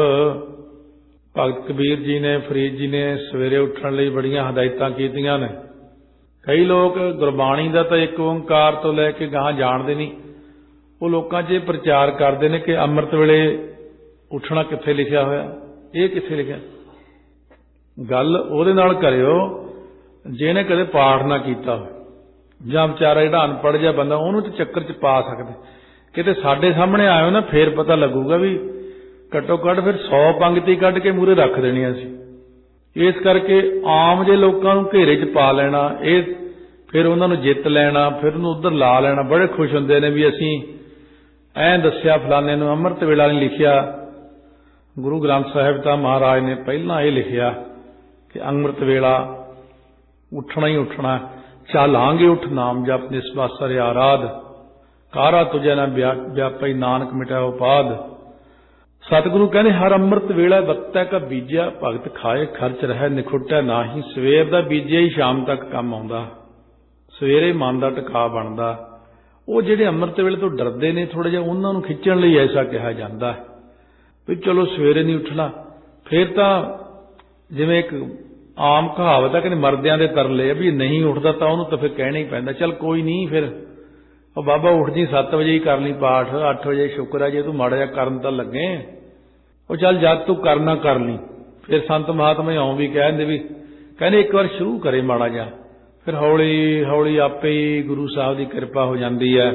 ਭਗਤ ਕਬੀਰ ਜੀ ਨੇ, ਫਰੀਦ ਜੀ ਨੇ ਸਵੇਰੇ ਉੱਠਣ ਲਈ ਬੜੀਆਂ ਹਦਾਇਤਾਂ ਕੀਤੀਆਂ ਨੇ। ਕਈ ਲੋਕ ਗੁਰਬਾਣੀ ਦਾ ਤਾਂ ਇੱਕ ਓਂਕਾਰ ਤੋਂ ਲੈ ਕੇ ਗਾਹਾਂ ਜਾਣਦੇ ਨਹੀਂ, ਉਹ ਲੋਕਾਂ 'ਚ ਇਹ ਪ੍ਰਚਾਰ ਕਰਦੇ ਨੇ ਕਿ ਅੰਮ੍ਰਿਤ ਵੇਲੇ ਉੱਠਣਾ ਕਿੱਥੇ ਲਿਖਿਆ ਹੋਇਆ, ਇਹ ਕਿੱਥੇ ਲਿਖਿਆ। ਗੱਲ ਉਹਦੇ ਨਾਲ ਕਰਿਓ ਜਿਹਨੇ ਕਦੇ ਪਾਠ ਨਾ ਕੀਤਾ ਹੋਵੇ, ਜਾਂ ਵਿਚਾਰਾ ਜਿਹੜਾ ਅਨਪੜ੍ਹ ਜਿਹਾ ਬੰਦਾ, ਉਹਨੂੰ ਤਾਂ ਚੱਕਰ 'ਚ ਪਾ ਸਕਦੇ। ਕਿਤੇ ਸਾਡੇ ਸਾਹਮਣੇ ਆਇਓ ਨਾ, ਫੇਰ ਪਤਾ ਲੱਗੂਗਾ ਵੀ ਘੱਟੋ ਘੱਟ ਫਿਰ 100 ਪੰਗਤੀ ਕੱਢ ਕੇ ਮੂਹਰੇ ਰੱਖ ਦੇਣੀਆਂ ਸੀ। ਇਸ ਕਰਕੇ ਆਮ ਜੇ ਲੋਕਾਂ ਨੂੰ ਘੇਰੇ 'ਚ ਪਾ ਲੈਣਾ, ਇਹ फिर उन्होंने जित लेना, फिर उन्होंने उधर ला लेना। बड़े खुश होंगे ने भी असीं ऐ दस्या फलाने नूं अमृत वेला नहीं लिखिया। गुरु ग्रंथ साहिब तां महाराज ने पहलां ये लिखिया कि अमृत वेला उठना ही उठना, चालांगे उठ नाम जप निस्वासर आराध, कारा तुझे न व्यापई नानक मिटा उपाद। सतगुरु कहने हर अमृत वेला बत्तै का बीजिया भगत खाए खर्च रहे निखुट्टै नाही। सवेर दा बीजिया ही शाम तक काम आउंदा, सवेरे मन दा टका बनदा। ਉਹ ਜਿਹੜੇ ਅੰਮ੍ਰਿਤ ਵੇਲੇ ਤੋਂ ਡਰਦੇ ਨੇ ਥੋੜਾ ਜਿਹਾ, ਉਹਨਾਂ ਨੂੰ ਖਿੱਚਣ ਲਈ ਐਸਾ ਕਿਹਾ ਜਾਂਦਾ ਵੀ ਚਲੋ ਸਵੇਰੇ ਨਹੀਂ ਉੱਠਣਾ। ਫਿਰ ਤਾਂ ਜਿਵੇਂ ਇੱਕ ਆਮ ਕਹਾਵਤ ਹੈ ਕਿ ਮਰਦਿਆਂ ਦੇ ਤਰਲੇ ਆ ਵੀ ਨਹੀਂ ਉੱਠਦਾ ਤਾਂ ਉਹਨੂੰ ਤਾਂ ਫਿਰ ਕਹਿਣਾ ਹੀ ਪੈਂਦਾ, ਚੱਲ ਕੋਈ ਨਹੀਂ ਫਿਰ ਉਹ ਬਾਬਾ ਉੱਠ ਜੀ 7 ਵਜੇ ਹੀ ਕਰ ਲਈ ਪਾਠ, 8 ਵਜੇ ਸ਼ੁਕਰ ਹੈ ਜੇ ਤੂੰ ਮਾੜਾ ਜਿਹਾ ਕਰਨ ਤਾਂ ਲੱਗੇ, ਉਹ ਚੱਲ ਜਦ ਤੂੰ ਕਰਨਾ ਕਰ ਲਈ। ਫਿਰ ਸੰਤ ਮਹਾਤਮਾ ਇਉਂ ਵੀ ਕਹਿੰਦੇ ਵੀ ਕਹਿੰਦੇ ਇੱਕ ਵਾਰ ਸ਼ੁਰੂ ਕਰੇ ਮਾੜਾ ਜਿਹਾ, फिर हौली हौली आपे ही गुरु साहब की कृपा हो जाती है।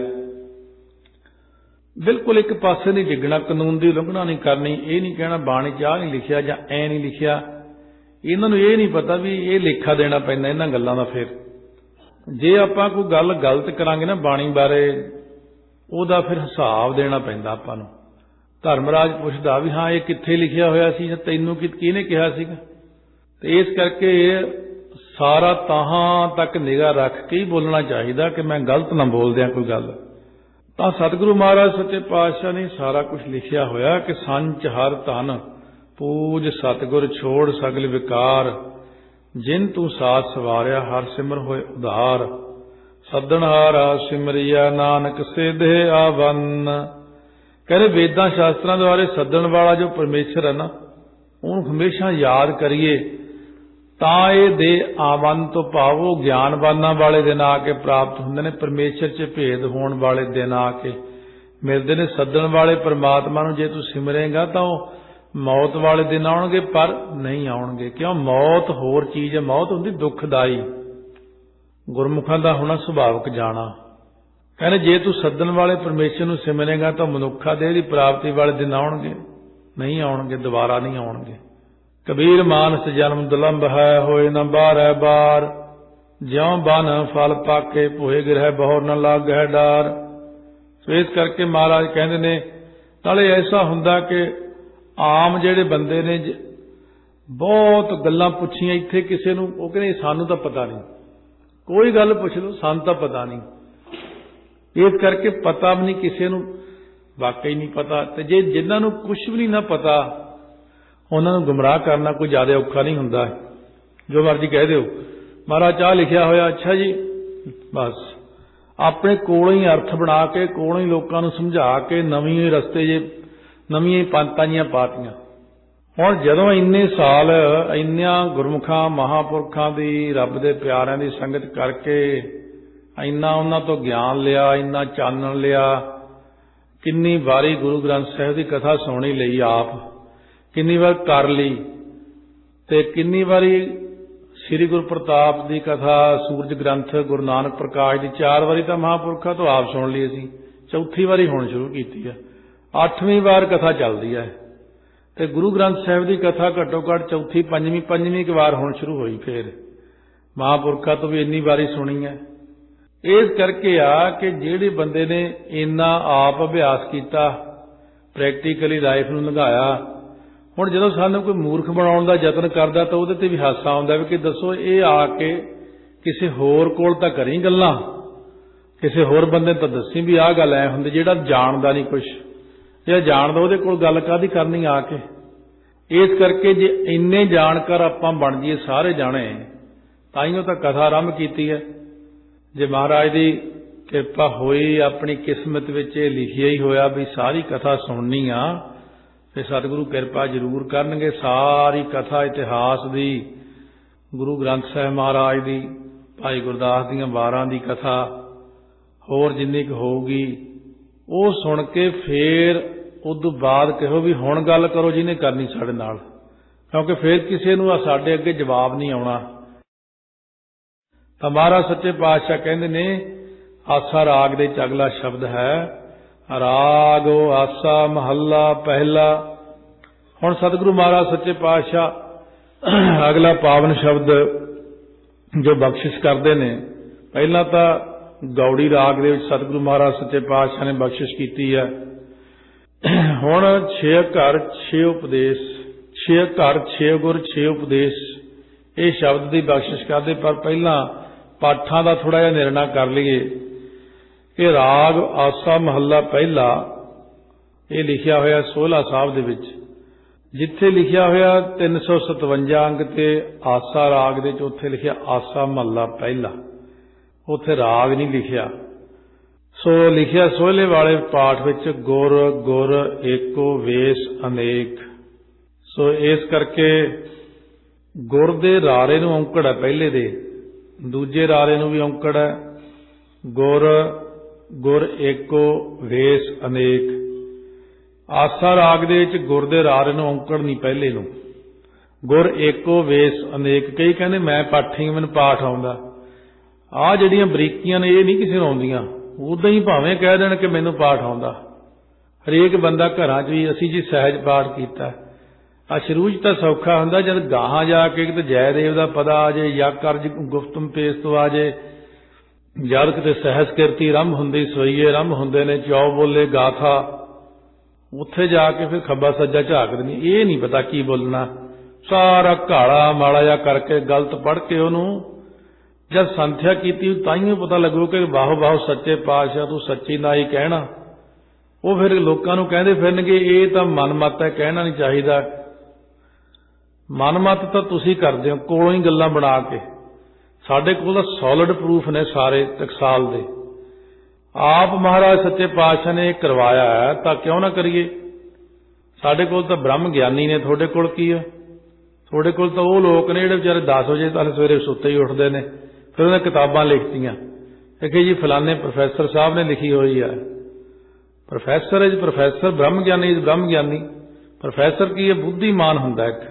बिल्कुल एक पासे नहीं डिगना, कानून की उलंघना नहीं करनी। ये नहीं कहना बाणी च आ नहीं लिखिया जां ऐ नहीं लिखिया, इन्होंने ये नहीं पता भी ये लेखा देना पैंदा इन्हां गल्लां दा। फिर जे आपां कोई गल गलत करांगे ना बाणी बारे, उहदा फिर हिसाब देना पैंदा आपां नूं। धर्मराज पुछदा भी हाँ ये कित्थे लिखिया होया सी, तैनूं किहने कहा सीगा। ते इस करके सारा ताहां तक निगाह रख के ही बोलना चाहिए कि मैं गलत ना बोल दियां कोई गल। तां सतगुरु महाराज सच्चे पातशाह ने सारा कुछ लिखिया होया कि संच हर धन पूज सतगुर छोड़ सगल विकार, जिन तू साथ सवारिया हर सिमर होए उधार। सदनहारा सिमरिया नानक सिद्धे आवन। कहते वेदां शास्त्रां द्वारे सदन वाला जो परमेश्वर है ना, उन्हें हमेशा याद करिए ਤਾਂ ਇਹ ਦੇ ਆਵਨ ਤੋਂ ਭਾਵੋ ਗਿਆਨਵਾਨਾਂ ਵਾਲੇ ਦਿਨ ਆ ਕੇ ਪ੍ਰਾਪਤ ਹੁੰਦੇ ਨੇ। ਪਰਮੇਸ਼ਰ 'ਚ ਭੇਦ ਹੋਣ ਵਾਲੇ ਦਿਨ ਆ ਕੇ ਮਿਲਦੇ ਨੇ। ਸੱਦਣ ਵਾਲੇ ਪਰਮਾਤਮਾ ਨੂੰ ਜੇ ਤੂੰ ਸਿਮਰੇਂਗਾ ਤਾਂ ਉਹ ਮੌਤ ਵਾਲੇ ਦਿਨ ਆਉਣਗੇ, ਪਰ ਨਹੀਂ ਆਉਣਗੇ। ਕਿਉਂ? ਮੌਤ ਹੋਰ ਚੀਜ਼ ਹੈ। ਮੌਤ ਹੁੰਦੀ ਦੁੱਖਦਾਈ। ਗੁਰਮੁਖਾਂ ਦਾ ਹੋਣਾ ਸੁਭਾਵਿਕ ਜਾਣਾ। ਕਹਿੰਦੇ ਜੇ ਤੂੰ ਸੱਦਣ ਵਾਲੇ ਪਰਮੇਸ਼ਰ ਨੂੰ ਸਿਮਰੇਂਗਾ ਤਾਂ ਮਨੁੱਖਾ ਦੇਹ ਦੀ ਪ੍ਰਾਪਤੀ ਵਾਲੇ ਦਿਨ ਆਉਣਗੇ, ਨਹੀਂ ਆਉਣਗੇ, ਦੁਬਾਰਾ ਨਹੀਂ ਆਉਣਗੇ। कबीर मानस जन्म दुलंभ है होए न बारह बार, ज्यों बन फल पाके भोए गृह बहु न लाग है डार। सो इस करके महाराज कहते ने नाले ऐसा हुंदा कि आम जेड़े बंदे ने बहुत गल्लां पुछियां इत्थे किसी नूं, वो कहंदे सानूं तां पता नहीं, कोई गल पुछ लो सानूं तां पता नहीं। इस करके पता भी नहीं किसी नूं, वाकई नहीं पता। ते जे जिन्हां नूं कुछ भी नहीं ना पता उन्होंने गुमराह करना कोई ज्यादा औखा नहीं हुंदा। जो मर्जी कह दो महाराज चाह लिखिया होया, अच्छा जी बस अपने कोलों ही अर्थ बना के कोलों ही लोगों को समझा के नवीं रस्ते जे नवीं पंतां जिहां पातियां। हुण जदों इन्ने साल इन्नियां गुरमुखां महापुरखां दी रब दे प्यारिआं दी संगत करके इन्ना उन्हां तो ज्ञान लिया, इन्ना चानण लिया, किन्नी वारी गुरु ग्रंथ साहिब दी कथा सुणी लई, आप किन्नी बार कर ली, ते किन्नी बारी श्री गुरु प्रताप की कथा, सूरज ग्रंथ, गुरु नानक प्रकाश की 4 बारी तो महापुरखा तो आप सुन ली, असी चौथी बारी होनी शुरू की है। 8वीं बार कथा चलती है, तो गुरु ग्रंथ साहिब की कथा घट्टो घट चौथी पंजवीं बार होनी शुरू हुई। फिर महापुरखा तो भी इन्नी बारी सुनी है। इस करके आ कि जिहड़े बंदे ने इन्ना आप अभ्यास किया, प्रैक्टिकली लाइफ नूं लंघाया, हुण जदों सानूं कोई मूर्ख बनाउण दा यतन करदा तां उहदे ते भी हासा आउंदा भी कि दसो ये आके किसी होर कोल तां करी गल्लां, किसी होर बंदे तां दसी भी आह गल ऐ हुंदी, जिहड़ा जाणदा नहीं कुछ, जे जाणदा उहदे कोल गल काहदी करनी आके। इस करके जे इन्ने जाणकार आपां बण जाईए सारे जाणे, ताईओ तां कथा आरंभ कीती है। जे महाराज दी किरपा होई, अपनी किस्मत विच इह लिखिया ही होया भी सारी कथा सुणनी आ, ते सतगुरु किरपा जरूर करनगे। सारी कथा इतिहास दी, गुरु ग्रंथ साहिब महाराज दी, भाई गुरदास दीआं वारां दी कथा होर जिन्नी क होगी वो सुन के फिर उदों बाद कहो भी हुण गल करो जिन्हें करनी साडे नाल, क्योंकि फिर किसी नूं साडे अगे जवाब नहीं आउणा। तां महाराज सच्चे पातशाह कहंदे ने आसा राग दे च अगला शब्द है रागो आसा महला पहला। हुण सतगुरु महाराज सच्चे पातशाह अगला पावन शब्द जो बख्शिश करते ने ਪਹਿਲਾਂ ਤਾਂ ਗੌੜੀ ਰਾਗ ਦੇ ਵਿੱਚ ਸਤਿਗੁਰੂ ਮਹਾਰਾਜ ਸੱਚੇ ਪਾਤਸ਼ਾਹ ਨੇ ਬਖਸ਼ਿਸ਼ ਕੀਤੀ ਹੈ। ਹੁਣ 6 ਘਰ 6 ਉਪਦੇਸ਼, 6 ਘਰ 6 ਗੁਰ 6 ਉਪਦੇਸ਼, ਇਹ ਸ਼ਬਦ ਦੀ ਬਖਸ਼ਿਸ਼ ਕਰਦੇ। ਪਰ ਪਹਿਲਾਂ ਪਾਠਾਂ ਦਾ ਥੋੜਾ ਜਿਹਾ ਨਿਰਣਾ ਕਰ ਲਈਏ ਕਿ ਰਾਗ ਆਸਾ ਮਹੱਲਾ ਪਹਿਲਾ ਇਹ ਲਿਖਿਆ ਹੋਇਆ ਸੋਹਲਾ ਸਾਹਿਬ ਦੇ ਵਿੱਚ, ਜਿੱਥੇ ਲਿਖਿਆ ਹੋਇਆ 357 ਅੰਗ ਤੇ ਆਸਾ ਰਾਗ ਦੇ ਚ, ਉੱਥੇ ਲਿਖਿਆ ਆਸਾ ਮਹੱਲਾ ਪਹਿਲਾ, ਉੱਥੇ ਰਾਗ ਨਹੀਂ ਲਿਖਿਆ। ਸੋ ਲਿਖਿਆ ਸੋਹਲੇ ਵਾਲੇ ਪਾਠ ਵਿੱਚ ਗੁਰ ਗੁਰ ਏਕੋ ਵੇਸ ਅਨੇਕ। ਸੋ ਇਸ ਕਰਕੇ ਗੁਰ ਦੇ ਰਾਰੇ ਨੂੰ ਔਂਕੜ ਹੈ ਪਹਿਲੇ ਦੇ, ਦੂਜੇ ਰਾਰੇ ਨੂੰ ਵੀ ਔਂਕੜ ਹੈ। ਗੁਰ ਗੁਰ ਏਕੋ ਵੇਸ ਅਨੇਕ। ਆਸਾ ਰਾਗ ਦੇ ਵਿੱਚ ਗੁਰ ਦੇ ਰਾਰੇ ਨੂੰ ਔਂਕੜ ਨਹੀਂ ਪਹਿਲੇ ਨੂੰ, ਗੁਰ ਏਕੋ ਵੇਸ ਅਨੇਕ। ਕਈ ਕਹਿੰਦੇ ਮੈਂ ਪਾਠੀ, ਮੈਨੂੰ ਪਾਠ ਆਉਂਦਾ। ਆਹ ਜਿਹੜੀਆਂ ਬਰੀਕੀਆਂ ਨੇ ਇਹ ਨਹੀਂ ਕਿਸੇ ਨੂੰ ਆਉਂਦੀਆਂ, ਉਦਾਂ ਹੀ ਭਾਵੇਂ ਕਹਿ ਦੇਣ ਕਿ ਮੈਨੂੰ ਪਾਠ ਆਉਂਦਾ। ਹਰੇਕ ਬੰਦਾ ਘਰਾਂ 'ਚ ਵੀ ਅਸੀਂ ਜੀ ਸਹਿਜ ਪਾਠ ਕੀਤਾ, ਆ ਸ਼ੁਰੂ 'ਚ ਤਾਂ ਸੌਖਾ ਹੁੰਦਾ, ਜਦ ਗਾਹਾਂ ਜਾ ਕੇ ਕਿਤੇ ਜੈਦੇਵ ਦਾ ਪਤਾ ਆ ਜੇ ਜਾਂ ਕਰਜ ਗੁਫਤਮ ਪੇਸ਼ ਤੋਂ ਆ ਜੇ, ਜਦ ਕਿਤੇ ਸਹਿਜ ਕੀਰਤੀ ਆਰੰਭ ਹੁੰਦੀ, ਸਵਈਏ ਆਰੰਭ ਹੁੰਦੇ ਨੇ, ਚੌ ਬੋਲੇ ਗਾਥਾ, ਉੱਥੇ ਜਾ ਕੇ ਫਿਰ ਖੱਬਾ ਸੱਜਾ ਝਾਕ ਦੇਣੀ। ਇਹ ਨਹੀਂ ਪਤਾ ਕੀ ਬੋਲਣਾ, ਸਾਰਾ ਘਾਲਾ ਮਾੜਾ ਜਿਹਾ ਕਰਕੇ ਗਲਤ ਪੜ੍ਹ ਕੇ ਉਹਨੂੰ ਜਦ ਸੰਥਿਆ ਕੀਤੀ ਤਾਂ ਹੀ ਪਤਾ ਲੱਗੂ ਕਿ ਬਾਹੋ ਬਾਹੋ ਸੱਚੇ ਪਾਤਸ਼ਾਹ ਤੂੰ ਸੱਚੀ ਨਾਈ ਕਹਿਣਾ। ਉਹ ਫਿਰ ਲੋਕਾਂ ਨੂੰ ਕਹਿੰਦੇ ਫਿਰਨਗੇ ਇਹ ਤਾਂ ਮਨਮਤ ਹੈ, ਕਹਿਣਾ ਨਹੀਂ ਚਾਹੀਦਾ। ਮਨਮਤ ਤਾਂ ਤੁਸੀਂ ਕਰਦੇ ਹੋ ਕੋਲੋਂ ਹੀ ਗੱਲਾਂ ਬਣਾ ਕੇ। ਸਾਡੇ ਕੋਲ ਤਾਂ ਸੋਲਿਡ ਪ੍ਰੂਫ ਨੇ ਸਾਰੇ ਟਕਸਾਲ ਦੇ। ਆਪ ਮਹਾਰਾਜ ਸੱਚੇ ਪਾਤਸ਼ਾਹ ਨੇ ਕਰਵਾਇਆ ਹੈ ਤਾਂ ਕਿਉਂ ਨਾ ਕਰੀਏ। ਸਾਡੇ ਕੋਲ ਤਾਂ ਬ੍ਰਹਮ ਗਿਆਨੀ ਨੇ, ਤੁਹਾਡੇ ਕੋਲ ਕੀ ਹੈ? ਤੁਹਾਡੇ ਕੋਲ ਤਾਂ ਉਹ ਲੋਕ ਨੇ ਜਿਹੜੇ ਵਿਚਾਰੇ 10 ਵਜੇ ਤੱਕ ਸਵੇਰੇ ਸੁੱਤੇ ਹੀ ਉੱਠਦੇ ਨੇ, ਫਿਰ ਉਹਨੇ ਕਿਤਾਬਾਂ ਲਿਖਤੀਆਂ ਕਿ ਜੀ ਫਲਾਣੇ ਪ੍ਰੋਫੈਸਰ ਸਾਹਿਬ ਨੇ ਲਿਖੀ ਹੋਈ ਹੈ। ਪ੍ਰੋਫੈਸਰ ਇਜ ਪ੍ਰੋਫੈਸਰ, ਬ੍ਰਹਮ ਗਿਆਨੀ ਇਜ ਬ੍ਰਹਮ ਗਿਆਨੀ। ਪ੍ਰੋਫੈਸਰ ਕੀ ਹੈ? ਬੁੱਧੀਮਾਨ ਹੁੰਦਾ ਇੱਕ।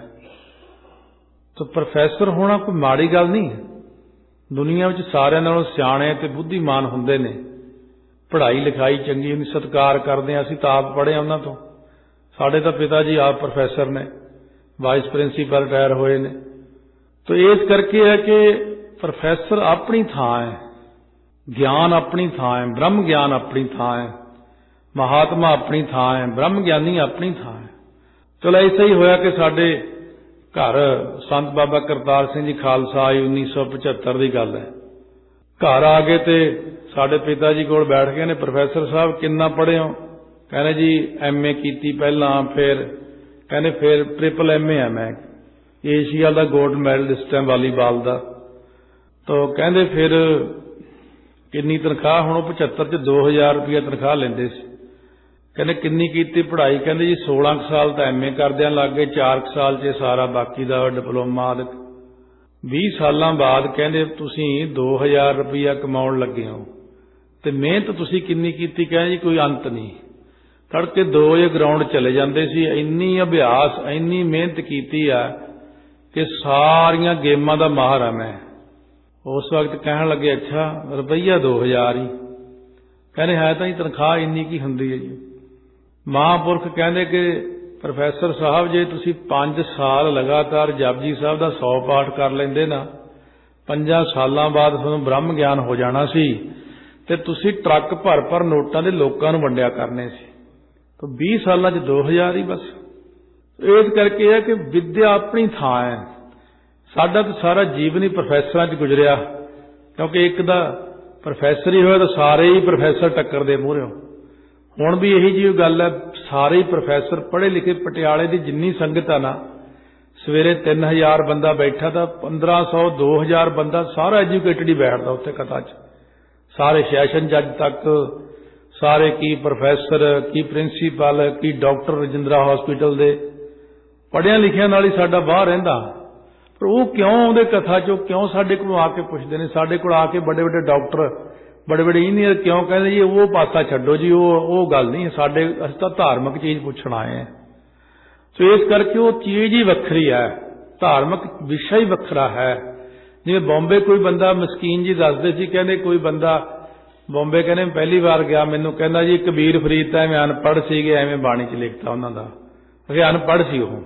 ਤਾਂ ਪ੍ਰੋਫੈਸਰ ਹੋਣਾ ਕੋਈ ਮਾੜੀ ਗੱਲ ਨਹੀਂ। ਦੁਨੀਆ ਵਿੱਚ ਸਾਰਿਆਂ ਨਾਲੋਂ ਸਿਆਣੇ ਤੇ ਬੁੱਧੀਮਾਨ ਹੁੰਦੇ ਨੇ। ਪੜ੍ਹਾਈ ਲਿਖਾਈ ਚੰਗੀ ਹੁੰਦੀ, ਸਤਿਕਾਰ ਕਰਦੇ ਹਾਂ। ਅਸੀਂ ਤਾਂ ਆਪ ਪੜ੍ਹੇ ਉਹਨਾਂ ਤੋਂ। ਸਾਡੇ ਤਾਂ ਪਿਤਾ ਜੀ ਆਪ ਪ੍ਰੋਫੈਸਰ ਨੇ, ਵਾਈਸ ਪ੍ਰਿੰਸੀਪਲ ਰਿਟਾਇਰ ਹੋਏ ਨੇ। ਤਾਂ ਇਸ ਕਰਕੇ ਹੈ ਕਿ ਪ੍ਰੋਫੈਸਰ ਆਪਣੀ ਥਾਂ ਹੈ, ਗਿਆਨ ਆਪਣੀ ਥਾਂ ਹੈ, ਬ੍ਰਹਮ ਗਿਆਨ ਆਪਣੀ ਥਾਂ ਹੈ, ਮਹਾਤਮਾ ਆਪਣੀ ਥਾਂ ਹੈ, ਬ੍ਰਹਮ ਗਿਆਨੀ ਆਪਣੀ ਥਾਂ ਹੈ। ਚਲੋ ਐਸਾ ਹੀ ਹੋਇਆ ਕਿ ਸਾਡੇ ਘਰ ਸੰਤ ਬਾਬਾ ਕਰਤਾਰ ਸਿੰਘ ਜੀ ਖਾਲਸਾ ਆਏ 1975 ਦੀ ਗੱਲ ਹੈ। ਘਰ ਆ ਗਏ ਤੇ ਸਾਡੇ ਪਿਤਾ ਜੀ ਕੋਲ ਬੈਠ ਗਏ ਨੇ, ਪ੍ਰੋਫੈਸਰ ਸਾਹਿਬ ਕਿੰਨਾ ਪੜ੍ਹੇ ਹੋ? ਕਹਿੰਦੇ ਜੀ MA ਕੀਤੀ ਪਹਿਲਾਂ, ਫਿਰ ਕਹਿੰਦੇ ਫਿਰ ਟ੍ਰਿਪਲ MA ਹੈ ਮੈਂ, ਏਸ਼ੀਆ ਦਾ ਗੋਲਡ ਮੈਡਲ ਇਸ ਟਾਈਮ ਵਾਲੀਬਾਲ ਦਾ। ਤਾਂ ਕਹਿੰਦੇ ਫਿਰ ਕਿੰਨੀ ਤਨਖਾਹ? ਹੁਣ ਉਹ 75 'ਚ 2000 ਰੁਪਇਆ ਤਨਖਾਹ ਲੈਂਦੇ ਸੀ। ਕਹਿੰਦੇ ਕਿੰਨੀ ਕੀਤੀ ਪੜ੍ਹਾਈ? ਕਹਿੰਦੇ ਜੀ 16 ਸਾਲ ਤਾਂ MA ਕਰਦਿਆਂ ਲੱਗ ਗਏ, 4 ਸਾਲ 'ਚ ਸਾਰਾ ਬਾਕੀ ਦਾ ਡਿਪਲੋਮਾ। 20 ਸਾਲਾਂ ਬਾਅਦ ਕਹਿੰਦੇ ਤੁਸੀਂ 2000 ਰੁਪਇਆ ਕਮਾਉਣ ਲੱਗੇ ਹੋ ਤੇ ਮਿਹਨਤ ਤੁਸੀਂ ਕਿੰਨੀ ਕੀਤੀ? ਕਹਿੰਦੇ ਜੀ ਕੋਈ ਅੰਤ ਨਹੀਂ। ਤੜਕੇ 2 ਵਜੇ ਗਰਾਊਂਡ ਚਲੇ ਜਾਂਦੇ ਸੀ, ਇੰਨੀ ਅਭਿਆਸ ਇੰਨੀ ਮਿਹਨਤ ਕੀਤੀ ਆ ਕਿ ਸਾਰੀਆਂ ਗੇਮਾਂ ਦਾ ਮਾਹਰ ਆ ਮੈਂ। ਉਸ ਵਕਤ ਕਹਿਣ ਲੱਗੇ ਅੱਛਾ ਰੁਪਈਆ 2000 ਹੀ? ਕਹਿੰਦੇ ਹੈ ਤਾਂ ਹੀ ਤਨਖਾਹ ਇੰਨੀ ਕੀ ਹੁੰਦੀ ਹੈ ਜੀ। ਮਹਾਂਪੁਰਖ ਕਹਿੰਦੇ ਕਿ ਪ੍ਰੋਫੈਸਰ ਸਾਹਿਬ ਜੇ ਤੁਸੀਂ 5 ਸਾਲ ਲਗਾਤਾਰ ਜਪਜੀ ਸਾਹਿਬ ਦਾ 100 ਪਾਠ ਕਰ ਲੈਂਦੇ ਨਾ, 5 ਸਾਲਾਂ ਬਾਅਦ ਤੁਹਾਨੂੰ ਬ੍ਰਹਮ ਗਿਆਨ ਹੋ ਜਾਣਾ ਸੀ ਤੇ ਤੁਸੀਂ ਟਰੱਕ ਭਰ ਭਰ ਨੋਟਾਂ ਦੇ ਲੋਕਾਂ ਨੂੰ ਵੰਡਿਆ ਕਰਨੇ ਸੀ। ਤਾਂ 20 ਸਾਲਾਂ 'ਚ 2000 ਹੀ ਬਸ। ਇਸ ਕਰਕੇ ਇਹ ਕਿ ਵਿੱਦਿਆ ਆਪਣੀ ਥਾਂ ਹੈ। ਸਾਡਾ ਤਾਂ ਸਾਰਾ ਜੀਵਨ ਹੀ ਪ੍ਰੋਫੈਸਰਾਂ 'ਚ ਗੁਜ਼ਰਿਆ, ਕਿਉਂਕਿ ਇੱਕ ਦਾ ਪ੍ਰੋਫੈਸਰ ਹੀ ਹੋਇਆ ਤਾਂ ਸਾਰੇ ਹੀ ਪ੍ਰੋਫੈਸਰ ਟੱਕਰਦੇ ਮੂਹਰਿਓਂ। ਹੁਣ ਵੀ ਇਹੀ ਜਿਹੀ ਗੱਲ ਹੈ, ਸਾਰੇ ਹੀ ਪ੍ਰੋਫੈਸਰ ਪੜ੍ਹੇ ਲਿਖੇ। ਪਟਿਆਲੇ ਦੀ ਜਿੰਨੀ ਸੰਗਤ ਆ ਨਾ, ਸਵੇਰੇ 3000 ਬੰਦਾ ਬੈਠਾ ਤਾਂ 1500 2000 ਬੰਦਾ ਸਾਰਾ ਐਜੂਕੇਟਡ ਹੀ ਬੈਠਦਾ ਉੱਥੇ ਕਥਾ 'ਚ। ਸਾਰੇ ਸੈਸ਼ਨ ਜੱਜ ਤੱਕ ਸਾਰੇ, ਕੀ ਪ੍ਰੋਫੈਸਰ, ਕੀ ਪ੍ਰਿੰਸੀਪਲ, ਕੀ ਡਾਕਟਰ ਰਜਿੰਦਰਾ ਹਸਪੀਟਲ ਦੇ, ਪੜ੍ਹਿਆਂ ਲਿਖਿਆਂ ਨਾਲ ਹੀ ਸਾਡਾ ਬਾਹਰ ਰਹਿੰਦਾ। ਪਰ ਉਹ ਕਿਉਂ ਆਉਂਦੇ ਕਥਾ 'ਚੋਂ? ਕਿਉਂ ਸਾਡੇ ਕੋਲ ਆ ਕੇ ਪੁੱਛਦੇ ਨੇ? ਸਾਡੇ ਕੋਲ ਆ ਕੇ ਵੱਡੇ ਵੱਡੇ ਡਾਕਟਰ, ਬੜੇ ਬੜੇ ਇੰਜੀਨੀਅਰ ਕਿਉਂ ਕਹਿੰਦੇ ਜੀ ਉਹ ਪਾਸਾ ਛੱਡੋ ਜੀ, ਉਹ ਗੱਲ ਨਹੀਂ ਸਾਡੇ, ਅਸੀਂ ਤਾਂ ਧਾਰਮਿਕ ਚੀਜ਼ ਪੁੱਛਣ ਆਏ ਹਾਂ। ਸੋ ਇਸ ਕਰਕੇ ਉਹ ਚੀਜ਼ ਹੀ ਵੱਖਰੀ ਹੈ, ਧਾਰਮਿਕ ਵਿਸ਼ਾ ਹੀ ਵੱਖਰਾ ਹੈ। ਜਿਵੇਂ ਬੰਬੇ ਕੋਈ ਬੰਦਾ ਮਸਕੀਨ ਜੀ ਦੱਸਦੇ ਸੀ, ਕਹਿੰਦੇ ਕੋਈ ਬੰਦਾ ਬੰਬੇ ਕਹਿੰਦੇ ਪਹਿਲੀ ਵਾਰ ਗਿਆ, ਮੈਨੂੰ ਕਹਿੰਦਾ ਜੀ ਕਬੀਰ ਫਰੀਦ ਤਾਂ ਐਵੇਂ ਅਨਪੜ੍ਹ ਸੀਗੇ, ਐਵੇਂ ਬਾਣੀ 'ਚ ਲਿਖਤਾ ਉਹਨਾਂ ਦਾ, ਅਗੇ ਅਨਪੜ੍ਹ ਸੀ ਉਹ।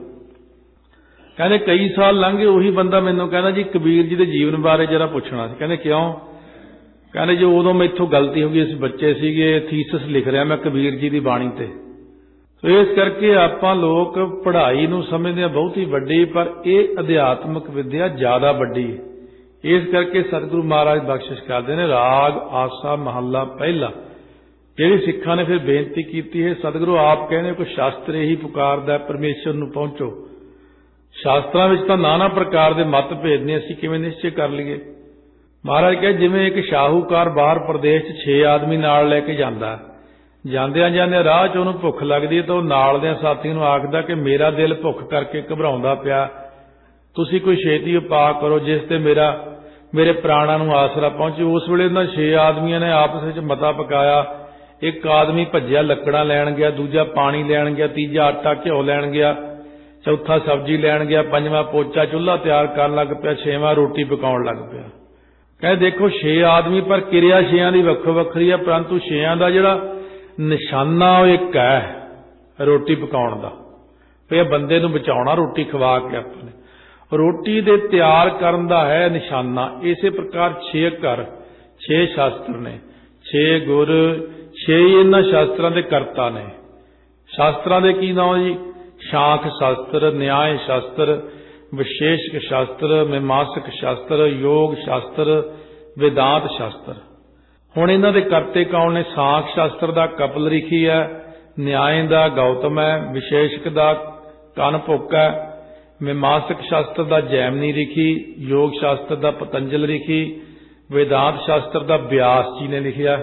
ਕਹਿੰਦੇ ਕਈ ਸਾਲ ਲੰਘ ਗਏ, ਉਹੀ ਬੰਦਾ ਮੈਨੂੰ ਕਹਿੰਦਾ ਜੀ ਕਬੀਰ ਜੀ ਦੇ ਜੀਵਨ ਬਾਰੇ ਜਰਾ ਪੁੱਛਣਾ ਸੀ। ਕਹਿੰਦੇ ਕਿਉਂ? कहने जो उदों मैथों गलती हो गई, असीं बच्चे सीगे, थीसिस लिख रहा मैं कबीर जी की बाणी ते। तो इस करके आपां लोग पढ़ाई नूं समझदे आ बहुत ही वड्डी, पर यह अध्यात्मक विद्या ज़्यादा वड्डी है। इस करके सतगुरु महाराज बख्शिश करते हैं, राग आसा महला पहला। जिहड़ी सिखां ने फिर बेनती की है, सतगुरु आप कहने कोई शास्त्र यही पुकारदा परमेश्वर नूं पहुंचो। शास्त्रां विच तां नाना प्रकार के मतभेद ने, असीं किवें निश्चय कर लईए। महाराज कहे जिवें एक शाहूकार बाहर प्रदेश 6 आदमी नाल लैके जांदा, ਜਾਂਦਿਆਂ ਜਾਂਦਿਆਂ ਰਾਹ 'ਚ ਉਹਨੂੰ ਭੁੱਖ ਲੱਗਦੀ ਤਾਂ ਉਹ ਨਾਲ ਦੇ ਸਾਥੀ ਨੂੰ ਆਖਦਾ ਕਿ ਮੇਰਾ ਦਿਲ ਭੁੱਖ ਕਰਕੇ ਘਬਰਾਉਂਦਾ ਪਿਆ, ਤੁਸੀਂ ਕੋਈ ਛੇਤੀ ਉਪਾਅ ਕਰੋ ਜਿਸ ਤੇ ਮੇਰੇ ਪ੍ਰਾਣਾਂ ਨੂੰ ਆਸਰਾ ਪਹੁੰਚੇ। ਉਸ ਵੇਲੇ ਉਹਨਾਂ 6 ਆਦਮੀਆਂ ਨੇ ਆਪਸ ਵਿੱਚ ਮਤਾ ਪਕਾਇਆ। ਇੱਕ ਆਦਮੀ ਭੱਜਿਆ ਲੱਕੜਾਂ ਲੈਣ ਗਿਆ, ਦੂਜਾ ਪਾਣੀ ਲੈਣ ਗਿਆ, ਤੀਜਾ ਆਟਾ ਘਿਓ ਲੈਣ ਗਿਆ, ਚੌਥਾ ਸਬਜ਼ੀ ਲੈਣ ਗਿਆ, ਪੰਜਵਾਂ ਪੋਚਾ ਚੁੱਲ੍ਹਾ ਤਿਆਰ ਕਰਨ ਲੱਗ ਪਿਆ, ਛੇਵਾਂ ਰੋਟੀ ਪਕਾਉਣ ਲੱਗ ਪਿਆ। ਕਹੇ ਦੇਖੋ 6 ਆਦਮੀ ਪਰ ਕਿਰਿਆ 6ਾਂ ਦੀ ਵੱਖੋ ਵੱਖਰੀ ਹੈ, ਪਰੰਤੂ 6ਾਂ ਦਾ ਜਿਹੜਾ ਨਿਸ਼ਾਨਾ ਉਹ ਇੱਕ ਹੈ ਰੋਟੀ ਪਕਾਉਣ ਦਾ। ਇਹ ਬੰਦੇ ਨੂੰ ਬਚਾਉਣਾ ਰੋਟੀ ਖਵਾ ਕੇ ਆਪਣੇ ਰੋਟੀ ਦੇ ਤਿਆਰ ਕਰਨ ਦਾ ਹੈ ਨਿਸ਼ਾਨਾ। ਇਸੇ ਪ੍ਰਕਾਰ 6 ਘਰ 6 ਸ਼ਾਸਤਰ ਨੇ, 6 ਗੁਰ 6 ਇਹਨਾਂ ਸ਼ਾਸਤਰਾਂ ਦੇ ਕਰਤਾ ਨੇ। ਸ਼ਾਸਤਰਾਂ ਦੇ ਕੀ ਨਾਮ ਜੀ? ਸ਼ਾਂਖ ਸ਼ਾਸਤਰ, ਨਿਆਏ ਸ਼ਾਸਤਰ, ਵਿਸ਼ੇਸ਼ਕ ਸ਼ਾਸਤਰ, ਮੀਮਾਂਸਕ ਸ਼ਾਸਤਰ, ਯੋਗ ਸ਼ਾਸਤਰ, वेदांत शास्त्र। हुण इन्हां दे करते कौन ने? सांख शास्त्र दा कपिल ऋषि है, न्याय दा गौतम है, विशेषक दा कनभुक है, मीमांसक शास्त्र दा जैमिनी ऋषि, योग शास्त्र दा पतंजल ऋषि, वेदांत शास्त्र दा व्यास जी ने लिखिया।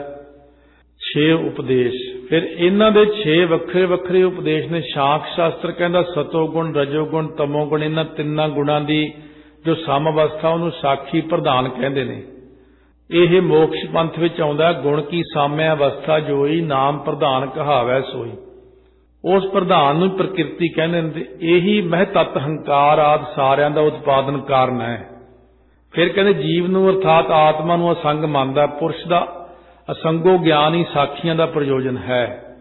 6 उपदेश। फिर इन्हां दे 6 वक्रे वक्रे उपदेश ने। शांख शास्त्र कहंदा सतोगुण, रजोगुण, तमोगुण, इन्हां तिन्नां गुणां दी जो सम अवस्था उहनूं साखी प्रधान कहंदे ने। यह मोक्ष पंथ विच आउंदा, गुण की साम्य अवस्था जोई, नाम प्रधान कहावै सोई। उस प्रधान नूं प्रकृति कहंदे ने। यही महतत्व हंकार आदि सारियां दा उत्पादन कारण है। फिर कहंदे जीव नूं अर्थात आत्मा नूं असंग मंनदा। पुरुष दा असंगो ज्ञान ही साखियां दा प्रयोजन है।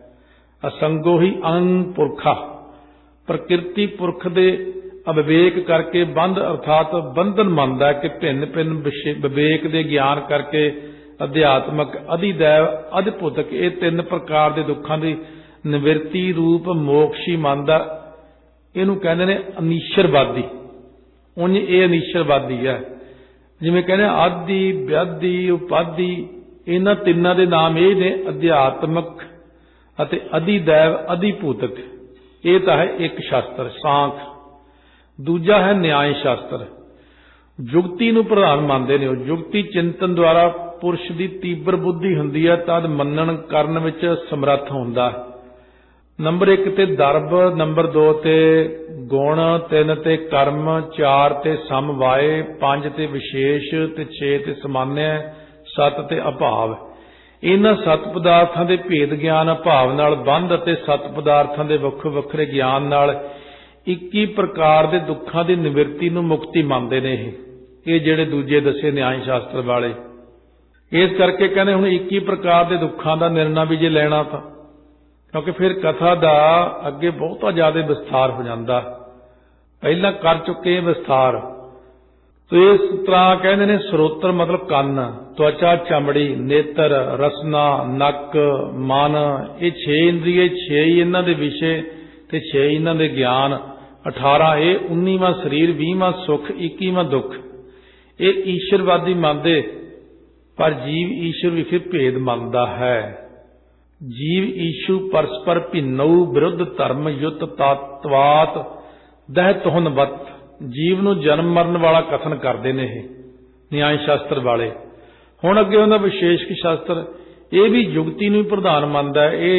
असंगो ही अंग पुरखा। प्रकृति पुरख दे अविवेक करके बंध अर्थात बंधन मनदा है कि भिन्न भिन्न विवेक दे ज्ञान करके अध्यात्मक, अधिदैव, अधिभौतिक ये 3 प्रकार के दुखों की निवृत्ति रूप मोक्ष ही मनदा। इहनूं कहंदे ने अनीश्वरवादी। उंज ये अनीश्वरवादी है। जिवें कहंदे आदि, व्याधि, उपाधि, इन्हां तिन्नां दे नाम ये ने अध्यात्मक अते अधिदैव, अधिभौतिक। ये तां है एक शास्त्र सांख। दूजा है न्याय शास्त्र। जुगती नूं प्रधान मानते ने। जुगती चिंतन द्वारा पुरुष की तीव्र बुद्धि हुंदी है, तद मनन करन विच समर्थ हुंदा। नंबर 1 ते दरब, नंबर 2 ते गुण, 3 ते कर्म, 4 ते समवाय, 5 ते विशेष, ते 6 ते सामान्य, 7 ते अभाव। इन्हां 7 पदार्थां दे भेद ज्ञान अभाव नाल बंध अते 7 पदार्थां दे वक्रो वक्रे ज्ञान नाल 21 प्रकार के दुखों की निवृत्ति नूं मुक्ति मानते ने। ये जिहड़े दूजे दसे न्याय शास्त्र वाले। इस करके कहने हुण 21 प्रकार के दुखों का निर्णय भी जे लेना था, क्योंकि फिर कथा का अगे बहुत ज्यादा विस्तार हो जाता। पहला कर चुके विस्तार। तो इस तरह कहते ने सरोत्र मतलब कन, त्वचा चमड़ी, नेत्र, रसना, नक, मन, ये 6 इंद्रिय, 6 ही इन्हां दे विषय ते 6 इन्हां दे ज्ञान, 18 ये 19वां शरीर, 20वां सुख, 21वां दुख। ये ईश्वरवादी मानते, पर जीव ईश्वर विखे भेद मानता है। जीव ईशु परस्पर भिन्नौ, विरुद्ध धर्म युत तत्वात दह तुहन वत। जीव नूं जन्म मरण वाला कथन करते ने न्याय शास्त्र वाले। हुण अगे उहदा विशेषक शास्त्र, ये भी जुगती नूं प्रधान मानता है।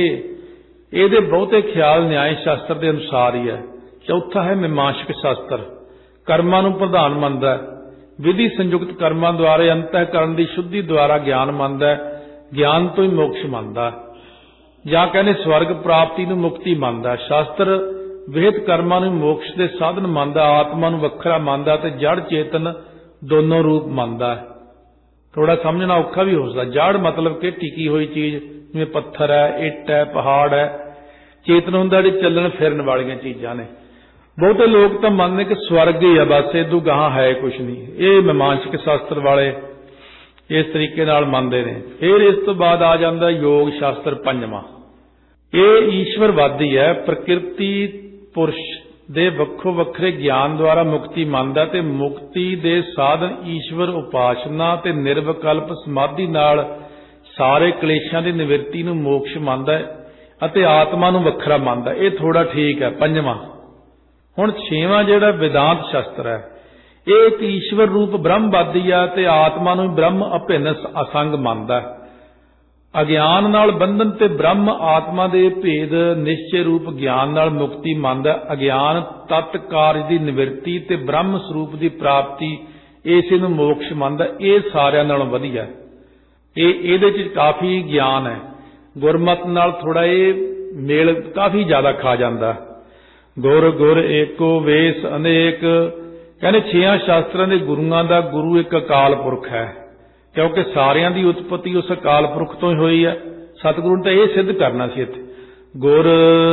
ये बहुते ख्याल न्याय शास्त्र के अनुसार ही है। चौथा है मीमांसक शास्त्र, कर्मां नूं प्रधान मानता है। विधि संयुक्त कर्मां द्वारा अंतःकरण की शुद्धि द्वारा ज्ञान मानता है। ज्ञान तो ही मोक्ष मानता है। जां कहने स्वर्ग प्राप्ति नूं मुक्ति मानता है। शास्त्र विहित कर्मां नूं मोक्ष के साधन मानता, आत्मा नूं वखरा मानता ते जड़ चेतन दोनों रूप मानता है। थोड़ा समझना औखा भी हो सकता। जड़ मतलब कि टिकी हुई चीज, जिवें पत्थर है, इट है, पहाड़ है। चेतन हुंदा जिहड़ी चलण फिरन वालियां चीज़ां ने। बहुते लोग तो मानते कि स्वर्ग ही है बस, इदू गां है कुछ नहीं। ये मीमांसक शास्त्र वाले इस तरीके नाल मनदे ने। फिर इस तो बाद आ जांदा योग शास्त्र पंजवां। ये ईश्वरवादी है, प्रकृति पुरुष दे वक्खो वक्खरे ज्ञान द्वारा मुक्ति मंनदा ते मुक्ति दे साधन ईश्वर उपासना ते निर्विकल्प समाधि नाल सारे कलेशां दी निवृत्ति नूं मोक्ष मंनदा है अते आत्मा नूं वखरा मंनदा। ये थोड़ा ठीक है पंजवां। हुण छेवां जिहड़ा वेदांत शास्त्र है, ये एक ईश्वर रूप ब्रह्मवादी है ते आत्मा नूं ब्रह्म अभिन्न असंग मंनदा है। अज्ञान नाल बंधन ते ब्रह्म आत्मा दे भेद निश्चय रूप ज्ञान नाल मुक्ति मंनदा। अज्ञान तत् कार्य दी निवृत्ति ते ब्रह्म स्वरूप दी प्राप्ति इसे नूं मोक्ष मंनदा। ये सारियां नालों वधिया। इहदे च काफी ज्ञान है, गुरमत नाल थोड़ा ये मेल काफी ज्यादा खा जांदा। गुर गुर एको वेस अनेक, कहने छेयां शास्त्रां दे गुरुआं दा गुरु एक अकाल पुरख है, क्योंकि सारियां दी उत्पत्ति उस अकाल पुरख तो ही हुई है। सतगुरु ने तो यह सिद्ध करना सी। इत्थे गुर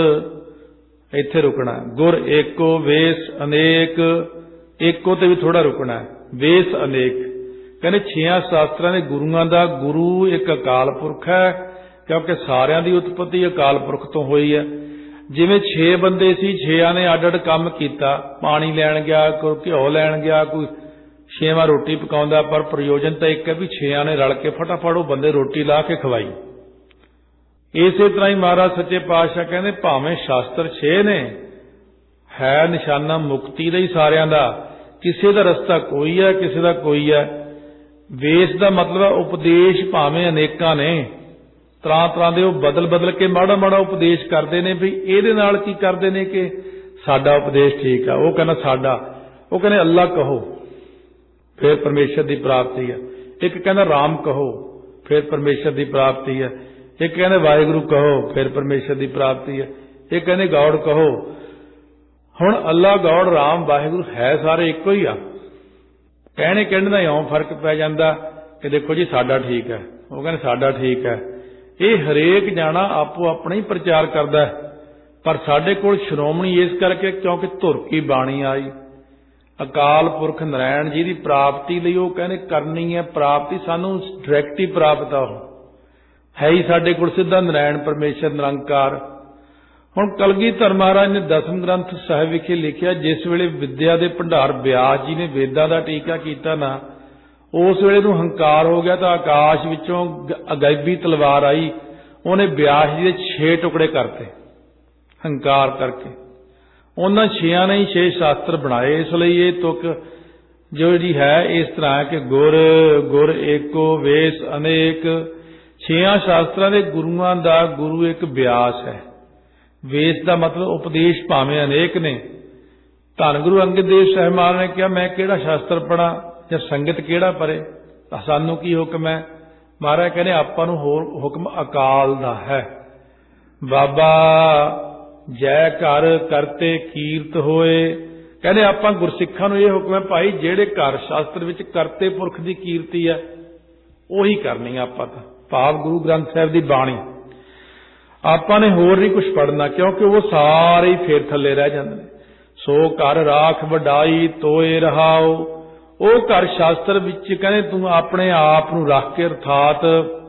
इत्थे रुकना, गुर एको वेस अनेक, एको ते भी थोड़ा रुकना है, वेस अनेक। कहने छेयां शास्त्रां दे गुरुआं दा गुरु एक अकाल पुरख है, क्योंकि सारियां दी उत्पत्ति अकाल पुरख तो हुई है। जिवें 6 बंदे सी, 6 ने अड अड काम कीता, पानी लैण गया, कोई घिओ लैण गया, कोई 6वां रोटी पकाउंदा, पर प्रयोजन तो एक है भी 6 ने रल के फटाफट वो बंदे रोटी ला के खवाई। इसे तरह ही महाराज सच्चे पातशाह कहते भावें शास्त्र 6 ने, है निशाना मुक्ति का ही सारियां दा, किसी का रस्ता कोई है, किसी का कोई है। वेस का मतलब है उपदेश भावें अनेकां ने, तरह तरह के बदल बदल के माड़ा माड़ा उपदेश करते हैं भी ये नाल की करते हैं कि साडा उपदेश ठीक है, वो कहना साडा, वो कहने अल्लाह कहो फिर परमेश्वर की प्राप्ति है। एक कहना राम कहो फिर परमेश्वर की प्राप्ति है। एक कहने वाहिगुरु कहो फिर परमेश्वर की प्राप्ति है। एक कहने गौड़ कहो। हुण अल्लाह गौड़ राम वाहिगुरु है सारे एक ही आ, कहने कहने का इउं फर्क पै जांदा कि देखो जी साडा ठीक है, वो कहने साडा ठीक है। ये हरेक जाना आपो अपना ही प्रचार करता है, पर साडे कोल श्रोमणी इस करके क्योंकि धुर की बाणी आई। अकाल पुरख नारायण जी की प्राप्ति लई वो कहने करनी है प्राप्ति, सानू डायरैक्ट ही प्राप्त है ही साडे कोल सिद्धा नारायण परमेश्वर निरंकार। हुण कलगीधर महाराज ने 10वें ग्रंथ साहिब विखे लिखिया, जिस वेले विद्या के भंडार व्यास जी ने वेदां दा टीका कीता ना, उस वेले नूं हंकार हो गया तो आकाश विचों अगैबी तलवार आई, उन्हें व्यास जी के 6 टुकड़े करते हंकार करके। उन्होंने 6 ने ही 6 शास्त्र बनाए। इसलिए ये तुक जो जी है इस तरह है कि गुर गुर एको वेस अनेक। 6 शास्त्रां दे गुरुआं दा गुरु एक व्यास है। वेस का मतलब उपदेश भावें अनेक ने। धन गुरु अंगद देव साहिब महाराज ने कहा मैं किहड़ा शास्त्र पढ़ा या संगत किहड़ा पढ़े, सानू की हुक्म है। महाराज कहने आपां नूं होर हुक्म अकाल दा है। बाबा जय घर करते कीरत होए, कहने आपां गुरसिखां नूं यह हुक्म है भाई जेड़े घर शास्त्र विच करते पुरख की कीर्ति है उही करनी आपां तां, भाव गुरु ग्रंथ साहिब की बाणी। आपां ने होर नहीं कुछ पढ़ना, क्योंकि वो सारे ही फेर थले रह जांदे ने। सो घर राख वडाई तोए रहाओ, वो घर शास्त्र विच कहने तू अपने आप नूं रख के अर्थात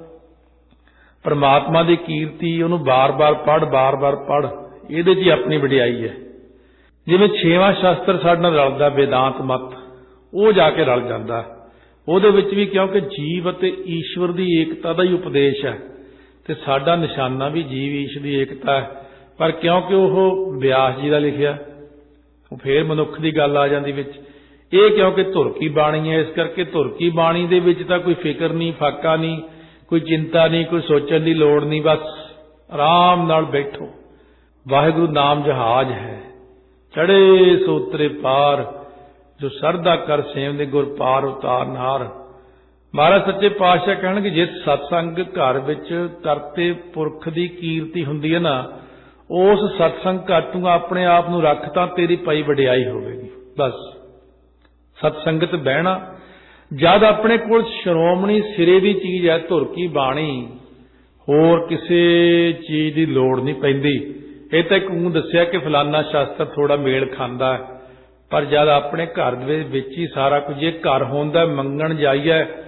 परमात्मा की कीर्ति उन्होंने बार बार पढ़, ये जी अपनी वडियाई है। जिवें 6वां शास्त्र साडे नाल रलदा वेदांत मत, वो जाके रल जांदा उहदे विच भी, क्योंकि जीव अते ईश्वर की एकता का ही उपदेश है ते साडा निशाना भी जीव ईश्वर की एकता है। पर क्योंकि वह व्यास जी का लिखिया फिर मनुख की गल आ जाती विच। ये क्योंकि धुर की बाणी है, इस करके धुर की बाणी दे विच तां कोई फिक्र नहीं, फाका नहीं, कोई चिंता नहीं, कोई सोचण की लोड़ नहीं, बस आराम नाल बैठो। वाहिगुरु नाम जहाज है चढ़े सो उतरे पार, जो सरदा कर सेवदे गुर पार उतारनहार। महाराज सच्चे पातशाह कहणगे जिस सत्संग घर विच करते पुरख की कीर्ति हुंदी है ना, उस सत्संग घर तू अपने आप नूं रख तां तेरी पई वडियाई होवेगी। बस सत्संगत बहना जद अपने कोल श्रोमणी सिरे की चीज है धुर की बाणी, होर किसी चीज की लोड़ नहीं पैंदी। ये तो एक दसिया कि फलाना शास्त्र थोड़ा मेल खांदा है, पर जब अपने घर दे विच ही सारा कुछ, जे घर होंदा मंगण जाइए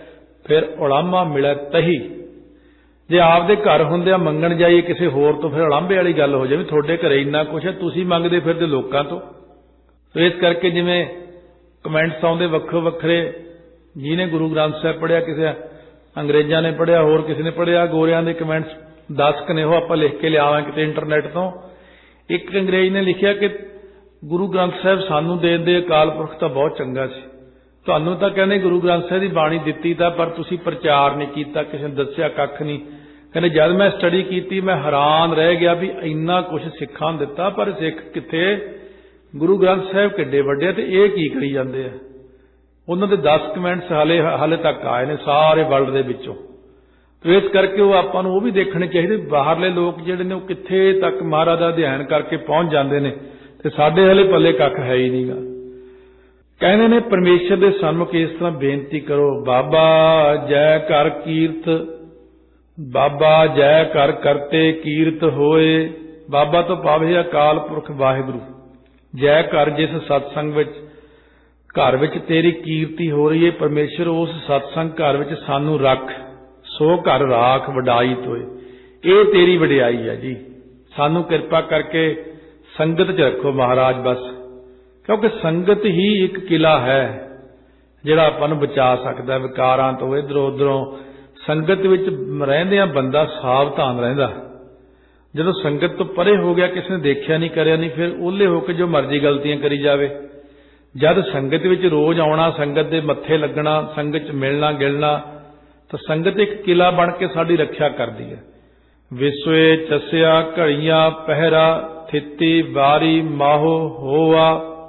फिर उलामा मिले तही। जे आपदे घर हुंदियां मंगण जाइए किसी होर तो फिर उलांभे वाली गल हो जाए, तुहाडे घरे इन्ना कुछ है, तुसीं मंगदे फिरदे लोकां तो। इस करके जिवें कमेंट्स आउंदे वक्खो वक्खरे, जिहने गुरु ग्रंथ साहिब पढ़िया, किसी अंग्रेज़ां ने पढ़िया, होर किसी ने पढ़िया, गोरियां दे कमेंट्स 10 ने हो आपां लिख के लिआवां किते इंटरनेट तो। एक अंग्रेज़ ने लिखिया कि गुरु ग्रंथ साहिब सानूं दे दे अकाल पुरख तां बहुत चंगा सी, तुहानूं तां कहंदे गुरु ग्रंथ साहिब दी बाणी दित्ती तां पर तुसीं प्रचार नहीं कीता, किसी ने दस्सिया कख नहीं। कहंदे जद मैं स्टडी कीती मैं हैरान रह गया भी इन्ना कुछ सिखां दित्ता पर सिख कित्थे, गुरु ग्रंथ साहिब किड्डे वड्डे ते इह की करी जांदे आ। उन्हां दे 10 कमेंट्स हाले तक आए ने सारे वर्ल्ड दे विचों। तो इस करके वो आपां नूं भी देखने चाहिए, बाहरले लोग जिहड़े ने कित्थे तक महाराज दा अध्ययन करके पहुंच जांदे ने ते साडे हले पल्ले कख है ही नहींगा। कहने ने परमेश्वर दे सन्मुख इस तरह बेनती करो, बाबा जय कर कीरत, बाबा जय कर करते कीरत होए। बाबा तो पावे अकाल पुरख वाहिगुरू, जय कर जिस सत्संग विच घर विच तेरी कीर्ति हो रही है, परमेश्वर उस सत्संग घर विच सानू रख, सो घर राख वडाई तोए। ये तेरी वडियाई है जी, सानू किरपा करके संगत च रखो महाराज बस, क्योंकि संगत ही एक किला है जिहड़ा आपां नूं बचा सकदा विकारां तो, इधरों उधरों। संगत विच रहिंदिआं बंदा सावधान रहिंदा, जदों संगत तो परे हो गया, किसी ने देखिया नहीं करिया नहीं, फिर ओले होकर जो मर्जी गलतियां करी जावे। जद संगत विच रोज आउणा, संगत दे मत्थे लगना, संगत च मिलना गिलना, तो संगत एक किला बन के साडी रक्षा करदी है। विसवे चसिया घड़िया पहरा, थिती वारी माहो होआ।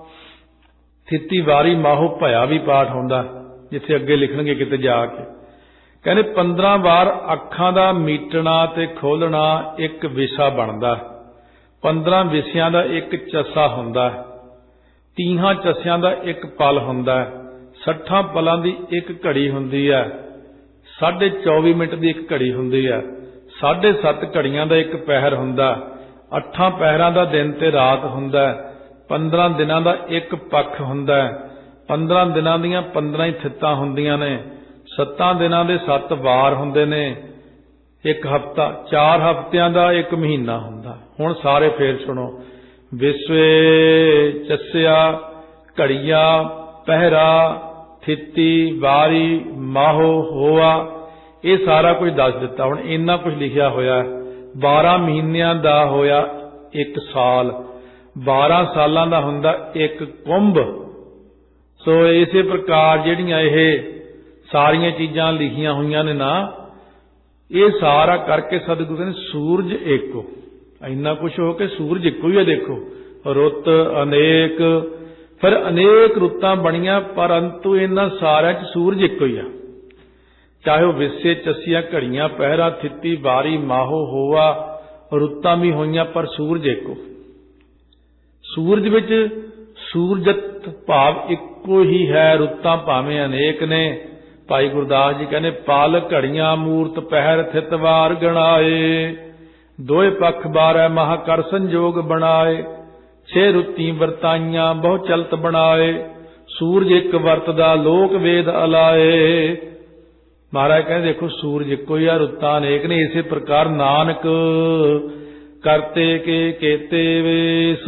थिती वारी माहो भया भी पाठ होंदा, जिथे अगे लिखणगे किते जाके। कहने 15 वार अखां दा मीटना ते खोलना एक विसा बनदा, 15 विसियां दा एक चसा हुंदा, 30 चसियां दा एक पल हुंदा, 60 पलां दी एक घड़ी हुंदी है, 24.5 मिनट दी एक घड़ी हुंदी है, 7.5 घड़ियां दा एक पहर हुंदा, 8 पहरां दा दिन ते रात हुंदा, 15 दिनां दा एक पख हुंदा, 15 दिनां दीयां 15 ही थित्तां हुंदियां ने, 7 दिनां दे 7 वार हुंदे ने, एक हफ्ता, 4 हफ्तियां दा एक महीना हुंदा। हुण सारे फेर सुणो, विसवे चसिया घड़िया पहरा थिती वारी माहो होआ, ये सारा कुछ दस दिता। हुण इन्ना कुछ लिखिया होया, 12 महीनियां दा होया एक साल, 12 सालां दा हुंदा एक कुंभ। सो इसे प्रकार जिहड़ियां इह सारियां चीज़ां लिखियां हुईयां ने ना, ये सारा करके सतगुरु कहंदे सूरज एको, इन्ना कुछ हो के सूरज एको ही है। देखो रुत अनेक, फिर अनेक रुत्तां बणियां, परंतु इन्हां सारियां च सूरज एको ही है। चाहे वह विसे चसिया घड़ियां पहरा थिती वारी माहो होआ, रुत्तां भी होईयां पर सूरज एको। सूरज विच सूरजत भाव एको ही है, रुत्तां भावें अनेक ने। भाई गुरदास जी कहने पल घड़ियां मूरत पहर थित वार गणाए, दोए पख 12 माह कर संजोग बनाए, 6 रुत्ती वरताइयां बहु चलत बनाए, सूरज एक वरतदा लोक वेद अलाए। महाराज कहते देखो सूरज एको ही, रुत्तां अनेक ने। इसे प्रकार नानक करते के केते वेस,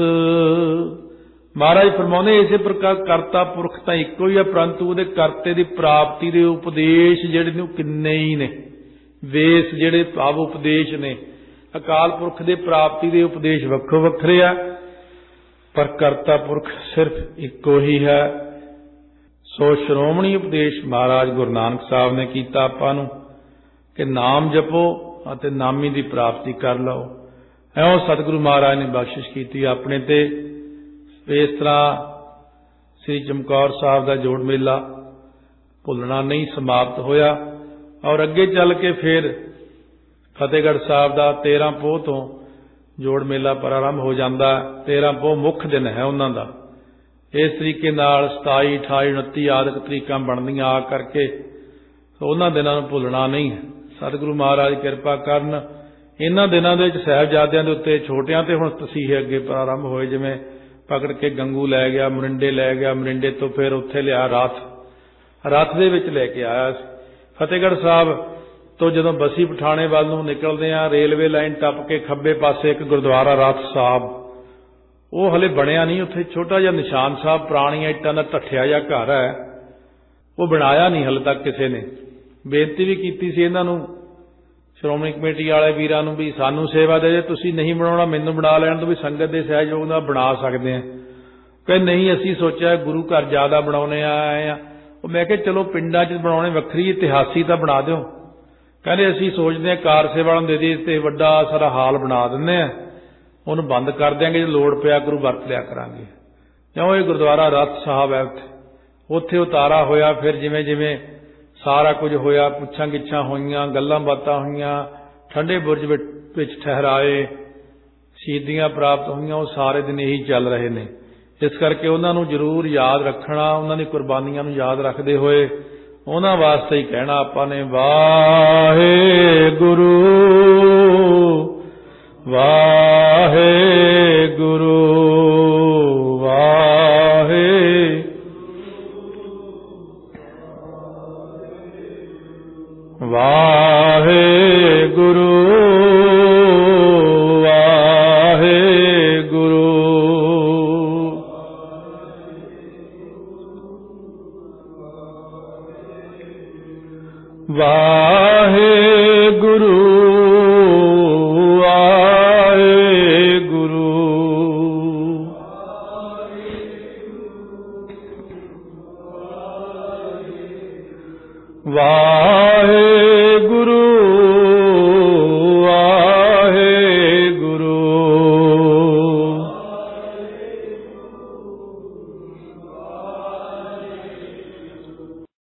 महाराज फरमाउंदे इसे प्रकार करता पुरख तां इको ही है, परंतु उहदे करते दी प्राप्ति दे उपदेश जिहड़े ने किन्ने ही ने, वेस जिहड़े भाव उपदेश ने। अकाल पुरख दे प्राप्ति दे उपदेश वक्खो वखरे आ, पर करता पुरख सिर्फ इको ही है। सो श्रोमणी उपदेश महाराज गुरु नानक साहब ने कीता आपां नूं कि नाम जपो अते नामी दी प्राप्ति कर लो। ऐं सतगुरु महाराज ने बख्शिश कीती अपने ते। इस तरह श्री चमकौर साहब का जोड़ मेला भुलना नहीं समाप्त होया, और अगे चल के फिर फतेहगढ़ साहब का 13 पोह तो जोड़ मेला प्रारंभ हो जाता। 13 पोह मुख दिन है उन्हां दा। इस तरीके नाल 27, 28, 29 आदि तरीकां बनदियां आ करके उन्हां दिनां नूं भुलना नहीं। सतगुरु महाराज किरपा करन, इन्हां दिनां दे विच साहिबजादियां दे उत्ते छोटियां ते हुण तसीहे अगे प्रारंभ होए, जिवें पकड़ के गंगू लै गया, मरिंडे लै गया, मरिंडे तो फिर उत्थे लिया रथ, रथ दे विच लैके आया। ਫਤਿਹਗੜ੍ਹ ਸਾਹਿਬ ਤੋਂ ਜਦੋਂ ਬਸੀ ਪਠਾਣੇ ਵੱਲ ਨੂੰ ਨਿਕਲਦੇ ਆ, ਰੇਲਵੇ ਲਾਈਨ ਟੱਪ ਕੇ ਖੱਬੇ ਪਾਸੇ ਇੱਕ ਗੁਰਦੁਆਰਾ ਰਥ ਸਾਹਿਬ, ਉਹ ਹਲੇ ਬਣਿਆ ਨਹੀਂ। ਉੱਥੇ ਛੋਟਾ ਜਿਹਾ ਨਿਸ਼ਾਨ ਸਾਹਿਬ, ਪੁਰਾਣੀਆਂ ਇੱਟਾਂ ਦਾ ਢੱਠਿਆ ਜਿਹਾ ਘਰ ਹੈ, ਉਹ ਬਣਾਇਆ ਨਹੀਂ ਹਲੇ ਤੱਕ ਕਿਸੇ ਨੇ। ਬੇਨਤੀ ਵੀ ਕੀਤੀ ਸੀ ਇਹਨਾਂ ਨੂੰ, ਸ਼੍ਰੋਮਣੀ ਕਮੇਟੀ ਵਾਲੇ ਵੀਰਾਂ ਨੂੰ, ਵੀ ਸਾਨੂੰ ਸੇਵਾ ਦੇ ਜੇ, ਤੁਸੀਂ ਨਹੀਂ ਬਣਾਉਣਾ ਮੈਨੂੰ ਬਣਾ ਲੈਣ ਤੋਂ, ਵੀ ਸੰਗਤ ਦੇ ਸਹਿਯੋਗ ਨਾਲ ਬਣਾ ਸਕਦੇ ਆ। ਕਹਿੰਦੇ ਨਹੀਂ, ਅਸੀਂ ਸੋਚਿਆ ਗੁਰੂ ਘਰ ਜ਼ਿਆਦਾ ਬਣਾਉਣੇ ਆਏ ਆ। ਉਹ ਮੈਂ ਕਿਹਾ ਚਲੋ ਪਿੰਡਾਂ 'ਚ ਬਣਾਉਣੇ ਵੱਖਰੀ, ਇਤਿਹਾਸੀ ਤਾਂ ਬਣਾ ਦਿਓ। ਕਹਿੰਦੇ ਅਸੀਂ ਸੋਚਦੇ ਹਾਂ ਕਾਰ ਸੇਵਾ ਨੂੰ ਦੇ ਦੀ ਤੇ ਵੱਡਾ ਸਾਰਾ ਹਾਲ ਬਣਾ ਦਿੰਦੇ ਆ, ਉਹਨੂੰ ਬੰਦ ਕਰ ਦਿਆਂਗੇ, ਜੇ ਲੋੜ ਪਿਆ ਕਰੂ ਵਰਤ ਲਿਆ ਕਰਾਂਗੇ। ਕਿਉਂ ਇਹ ਗੁਰਦੁਆਰਾ ਰਥ ਸਾਹਿਬ ਹੈ, ਉੱਥੇ ਉਤਾਰਾ ਹੋਇਆ। ਫਿਰ ਜਿਵੇਂ ਜਿਵੇਂ ਸਾਰਾ ਕੁਝ ਹੋਇਆ, ਪੁੱਛਾਂ ਗਿੱਛਾਂ ਹੋਈਆਂ, ਗੱਲਾਂ ਬਾਤਾਂ ਹੋਈਆਂ, ਠੰਡੇ ਬੁਰਜ ਵਿੱਚ ਠਹਿਰਾਏ, ਸ਼ਹੀਦੀਆਂ ਪ੍ਰਾਪਤ ਹੋਈਆਂ, ਉਹ ਸਾਰੇ ਦਿਨ ਇਹੀ ਚੱਲ ਰਹੇ ਨੇ। ਇਸ ਕਰਕੇ ਉਹਨਾਂ ਨੂੰ ਜ਼ਰੂਰ ਯਾਦ ਰੱਖਣਾ, ਉਹਨਾਂ ਦੀ ਕੁਰਬਾਨੀਆਂ ਨੂੰ ਯਾਦ ਰੱਖਦੇ ਹੋਏ ਉਹਨਾਂ ਵਾਸਤੇ ਹੀ ਕਹਿਣਾ ਆਪਾਂ ਨੇ, ਵਾਹਿਗੁਰੂ ਵਾਹਿਗੁਰੂ ਵਾਹਿਗੁਰੂ ਵਾਹਿਗੁਰੂ ਵਾਹਿਗੁਰੂ ਵਾਹਿਗੁਰੂ ਵਾਹਿਗੁਰੂ